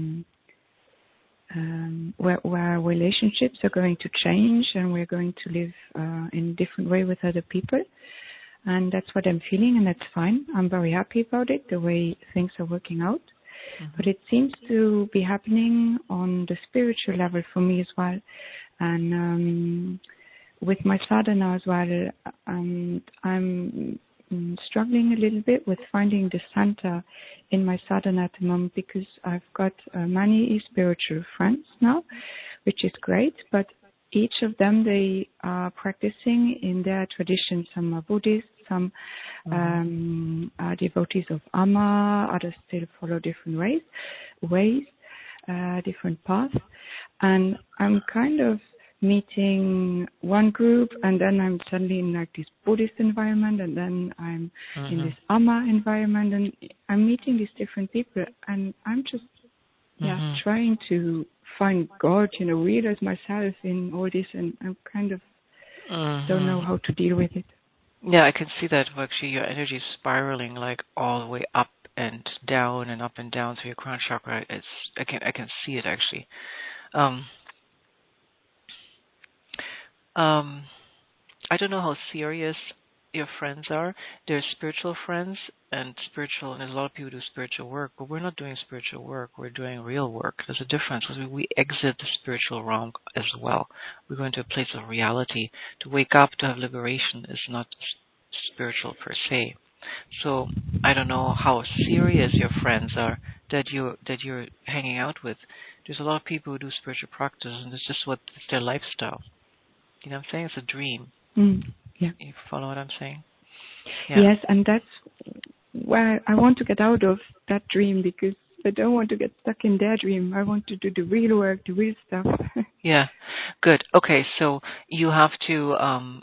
where relationships are going to change, and we're going to live in a different way with other people. And that's what I'm feeling, and that's fine. I'm very happy about it, the way things are working out. Mm-hmm. But it seems to be happening on the spiritual level for me as well. And with my sadhana as well, I'm struggling a little bit with finding the center in my sadhana at the moment, because I've got many spiritual friends now, which is great, but each of them, they are practicing in their tradition. Some are Buddhist, some are devotees of Amma, others still follow different ways, different paths. And I'm kind of meeting one group, and then I'm suddenly in like this Buddhist environment, and then I'm in this Amma environment, and I'm meeting these different people, and I'm just trying to find God, realize myself in all this, and I'm kind of don't know how to deal with it. Yeah, I can see that. Actually, your energy is spiraling like all the way up and down through your crown chakra. I can see it actually. I don't know how serious your friends are. They're spiritual friends, and there's a lot of people who do spiritual work, but we're not doing spiritual work. We're doing real work. There's a difference. We exit the spiritual realm as well. We go into a place of reality. To wake up, to have liberation is not spiritual per se. So I don't know how serious your friends are that you're hanging out with. There's a lot of people who do spiritual practice, and it's just it's their lifestyle. You know what I'm saying? It's a dream. Yeah. You follow what I'm saying? Yeah. Yes, and that's where I want to get out of that dream, because I don't want to get stuck in their dream. I want to do the real work, the real stuff. Yeah. Good. Okay, so you have to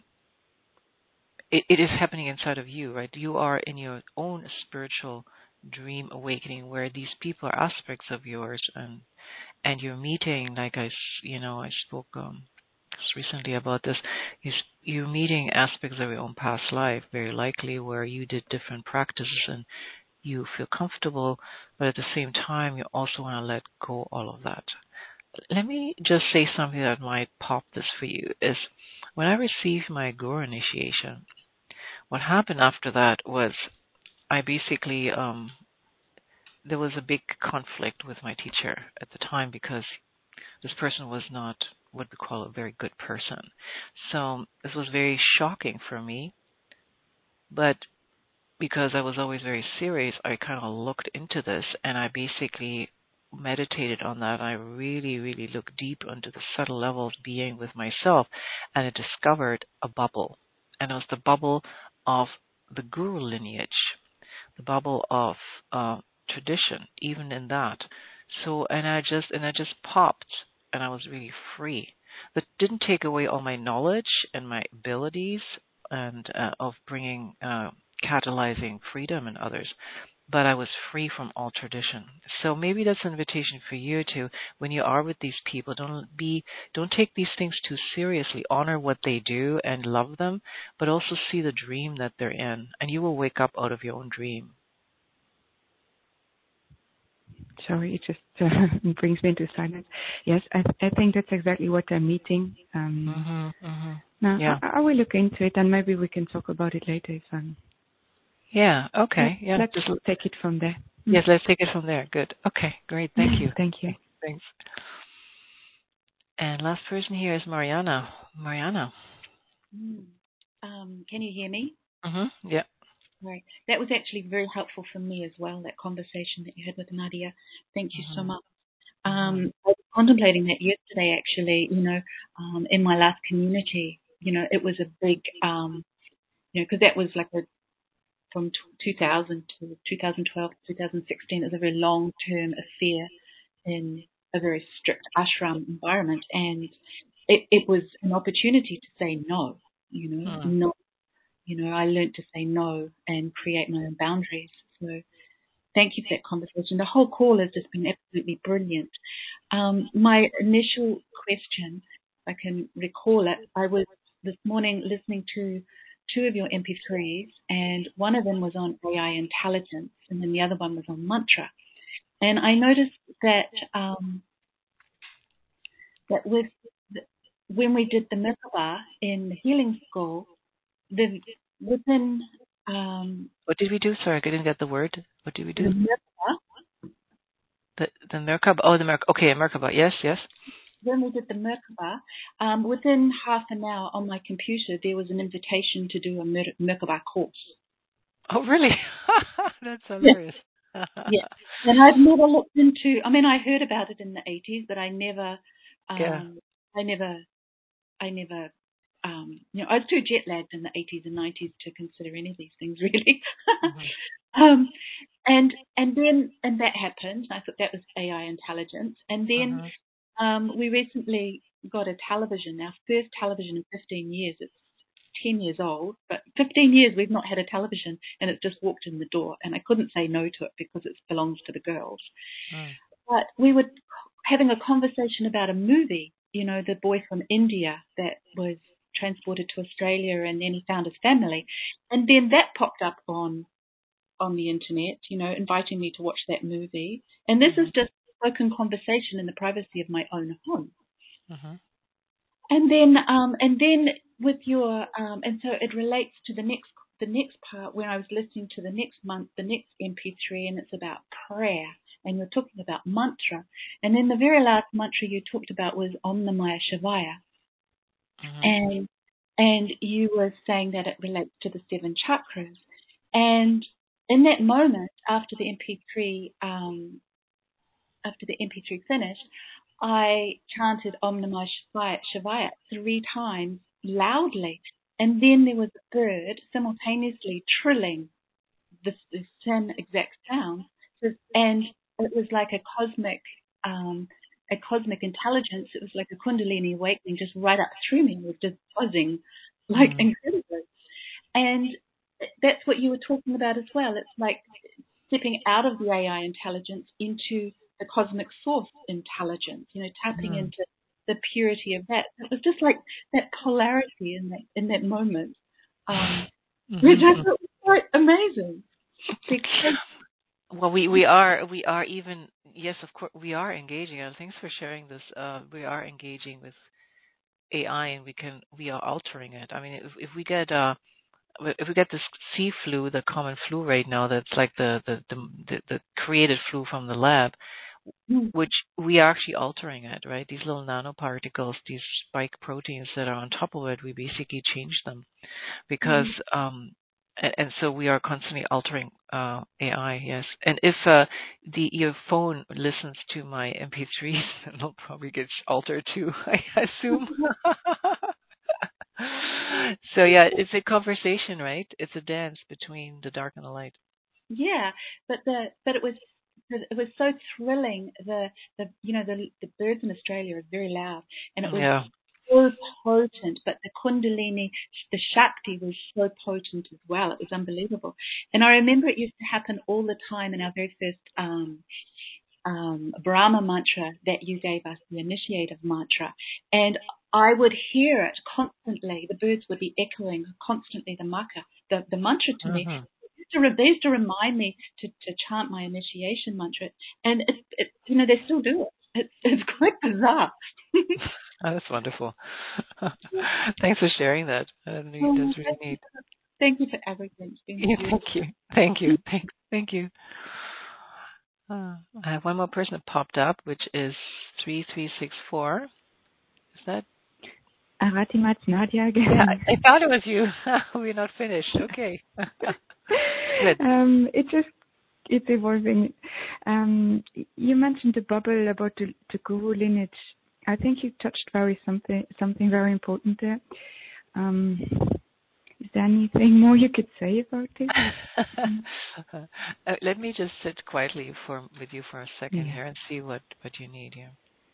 it is happening inside of you, right? You are in your own spiritual dream awakening, where these people are aspects of yours, and you're meeting, like I spoke just recently about this. You're meeting aspects of your own past life, very likely, where you did different practices and you feel comfortable, but at the same time, you also want to let go all of that. Let me just say something that might pop this for you. Is when I received my Guru initiation, what happened after that was I basically there was a big conflict with my teacher at the time, because this person was not what we call a very good person. So this was very shocking for me. But because I was always very serious, I kind of looked into this, and I basically meditated on that. I really, really looked deep into the subtle levels being with myself, and I discovered a bubble. And it was the bubble of the Guru lineage, the bubble of tradition, even in that. So, and I just popped, and I was really free. That didn't take away all my knowledge and my abilities and of bringing catalyzing freedom in others, but I was free from all tradition. So maybe that's an invitation for you to, when you are with these people, don't take these things too seriously. Honor what they do and love them, but also see the dream that they're in, and you will wake up out of your own dream. Sorry, it just brings me into silence. Yes, I think that's exactly what I'm meeting. Now, I will look into it, and maybe we can talk about it later. Yeah, okay. Yeah. Let's take it from there. Yes, let's take it from there. Good. Okay, great. Thank you. Thank you. Thanks. And last person here is Mariana. Mariana. Can you hear me? Yeah. Right. That was actually very helpful for me as well, that conversation that you had with Nadia. Thank you so much. I was contemplating that yesterday, actually, in my last community. It was a big, because that was like from 2000 to 2012 to 2016, it was a very long-term affair in a very strict ashram environment. And it was an opportunity to say no, not. I learned to say no and create my own boundaries. So thank you for that conversation. The whole call has just been absolutely brilliant. My initial question, if I can recall it, I was this morning listening to two of your MP3s, and one of them was on AI intelligence, and then the other one was on mantra. And I noticed that when we did the Merkaba in the healing school, within what did we do? Sorry, I didn't get the word. What did we do? The Merkaba. The Merkaba. Oh, the Merkaba. Okay, Merkaba. Yes. When we did the Merkaba, within half an hour on my computer, there was an invitation to do a Merkaba course. Oh, really? That's hilarious. Yeah. And I've never looked into, I mean, I heard about it in the 80s, but I never, Yeah. I never, I was too jet lagged in the 80s and 90s to consider any of these things really. um, and then that happened. I thought that was AI intelligence. And then we recently got a television, our first television in 15 years. It's 10 years old, but 15 years we've not had a television, and it just walked in the door, and I couldn't say no to it because it belongs to the girls. But we were having a conversation about a movie, the boy from India that was transported to Australia, and then he found his family, and then that popped up on the internet, inviting me to watch that movie. And this is just spoken conversation in the privacy of my own home. And then with your and so it relates to the next part when I was listening to the next MP3, and it's about prayer, and you're talking about mantra, and then the very last mantra you talked about was Om Namah Shivaya, and you were saying that it relates to the 7 chakras, and in that moment after the MP3 finished, I chanted Om Namah Shivaya 3 times loudly, and then there was a bird simultaneously trilling the same exact sound, and it was like a cosmic intelligence. It was like a Kundalini awakening just right up through me. It was just buzzing, like incredibly. And that's what you were talking about as well. It's like stepping out of the AI intelligence into the cosmic source intelligence, tapping into the purity of that. It was just like that polarity in that moment, which I thought was quite amazing. Well, we are even, yes, of course we are engaging. Thanks for sharing this. We are engaging with AI, and we are altering it. I mean, if we get this sea flu, the common flu right now, that's like the created flu from the lab, which we are actually altering it, right? These little nanoparticles, these spike proteins that are on top of it, we basically change them because, and so we are constantly altering AI, yes. And if your phone listens to my MP3s, it'll probably get altered too, I assume. So yeah, it's a conversation, right? It's a dance between the dark and the light. Yeah, but it was so thrilling. The birds in Australia are very loud, and it was so potent. But the Kundalini, the Shakti was so potent as well. It was unbelievable. And I remember it used to happen all the time in our very first Brahma mantra that you gave us, the initiative mantra, and I would hear it constantly. The birds would be echoing constantly the mantra to me. They used to remind me to chant my initiation mantra, and they still do it. It's quite bizarre. Oh, that's wonderful. Thanks for sharing that. That's really neat. Thank you for everything. Thank you. Thank you. I have one more person that popped up, which is 3364. Is that? Aratima, it's Nadia again. Yeah, I thought it was you. We're not finished. Okay. Good. It's evolving. You mentioned the bubble about the guru lineage. I think you touched something very important there. Is there anything more you could say about it? Let me just sit quietly with you for a second here and see what you need here.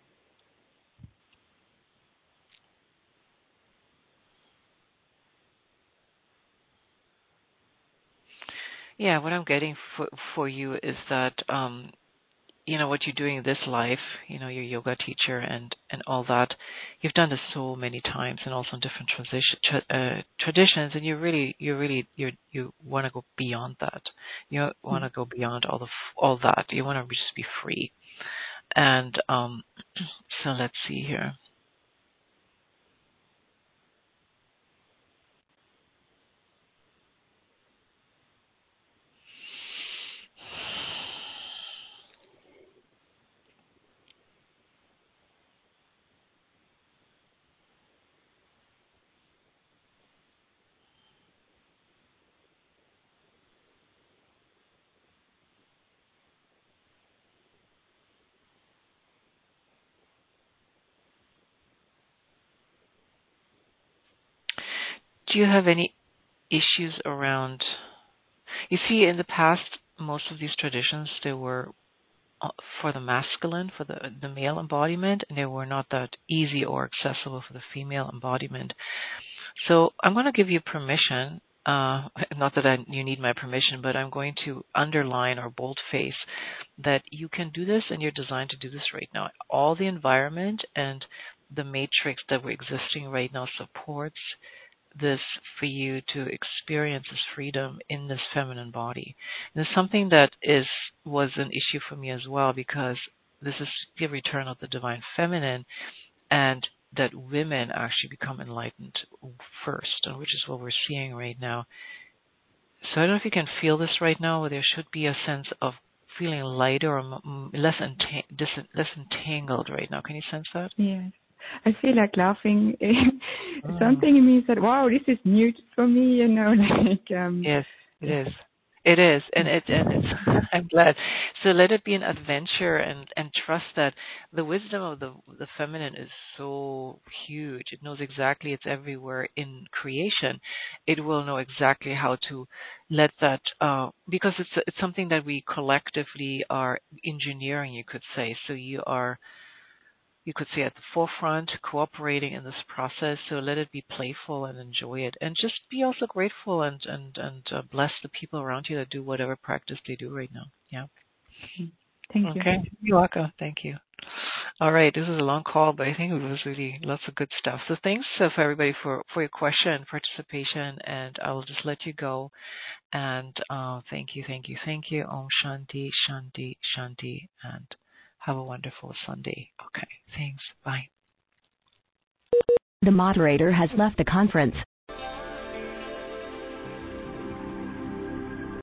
Yeah, what I'm getting for you is that what you're doing in this life, your yoga teacher and all that, you've done this so many times and also in different traditions, and you want to go beyond that. You want to go beyond all that. You want to just be free. And so let's see here. Do you have any issues around? You see, in the past, most of these traditions, they were for the masculine, for the male embodiment, and they were not that easy or accessible for the female embodiment. So I'm going to give you permission, not that you need my permission, but I'm going to underline or boldface that you can do this and you're designed to do this right now. All the environment and the matrix that we're existing right now supports this for you to experience this freedom in this feminine body. And it's something that was an issue for me as well, because this is the return of the divine feminine, and that women actually become enlightened first, which is what we're seeing right now. So I don't know if you can feel this right now, where there should be a sense of feeling lighter or less entangled right now. Can you sense that? Yes. I feel like laughing. Something in me said, wow, this is new for me, Yes, it is. It is, and it's. I'm glad. So let it be an adventure, and trust that the wisdom of the feminine is so huge. It knows exactly. It's everywhere in creation. It will know exactly how to let that, because it's something that we collectively are engineering, you could say. So you could say at the forefront, cooperating in this process. So let it be playful and enjoy it, and just be also grateful and bless the people around you that do whatever practice they do right now. Yeah. Thank you. Okay. You're welcome. Thank you. All right. This is a long call, but I think it was really lots of good stuff. So thanks for everybody for your question and participation, and I will just let you go. And thank you. Om Shanti, Shanti, Shanti, and have a wonderful Sunday. Okay, thanks. Bye. The moderator has left the conference.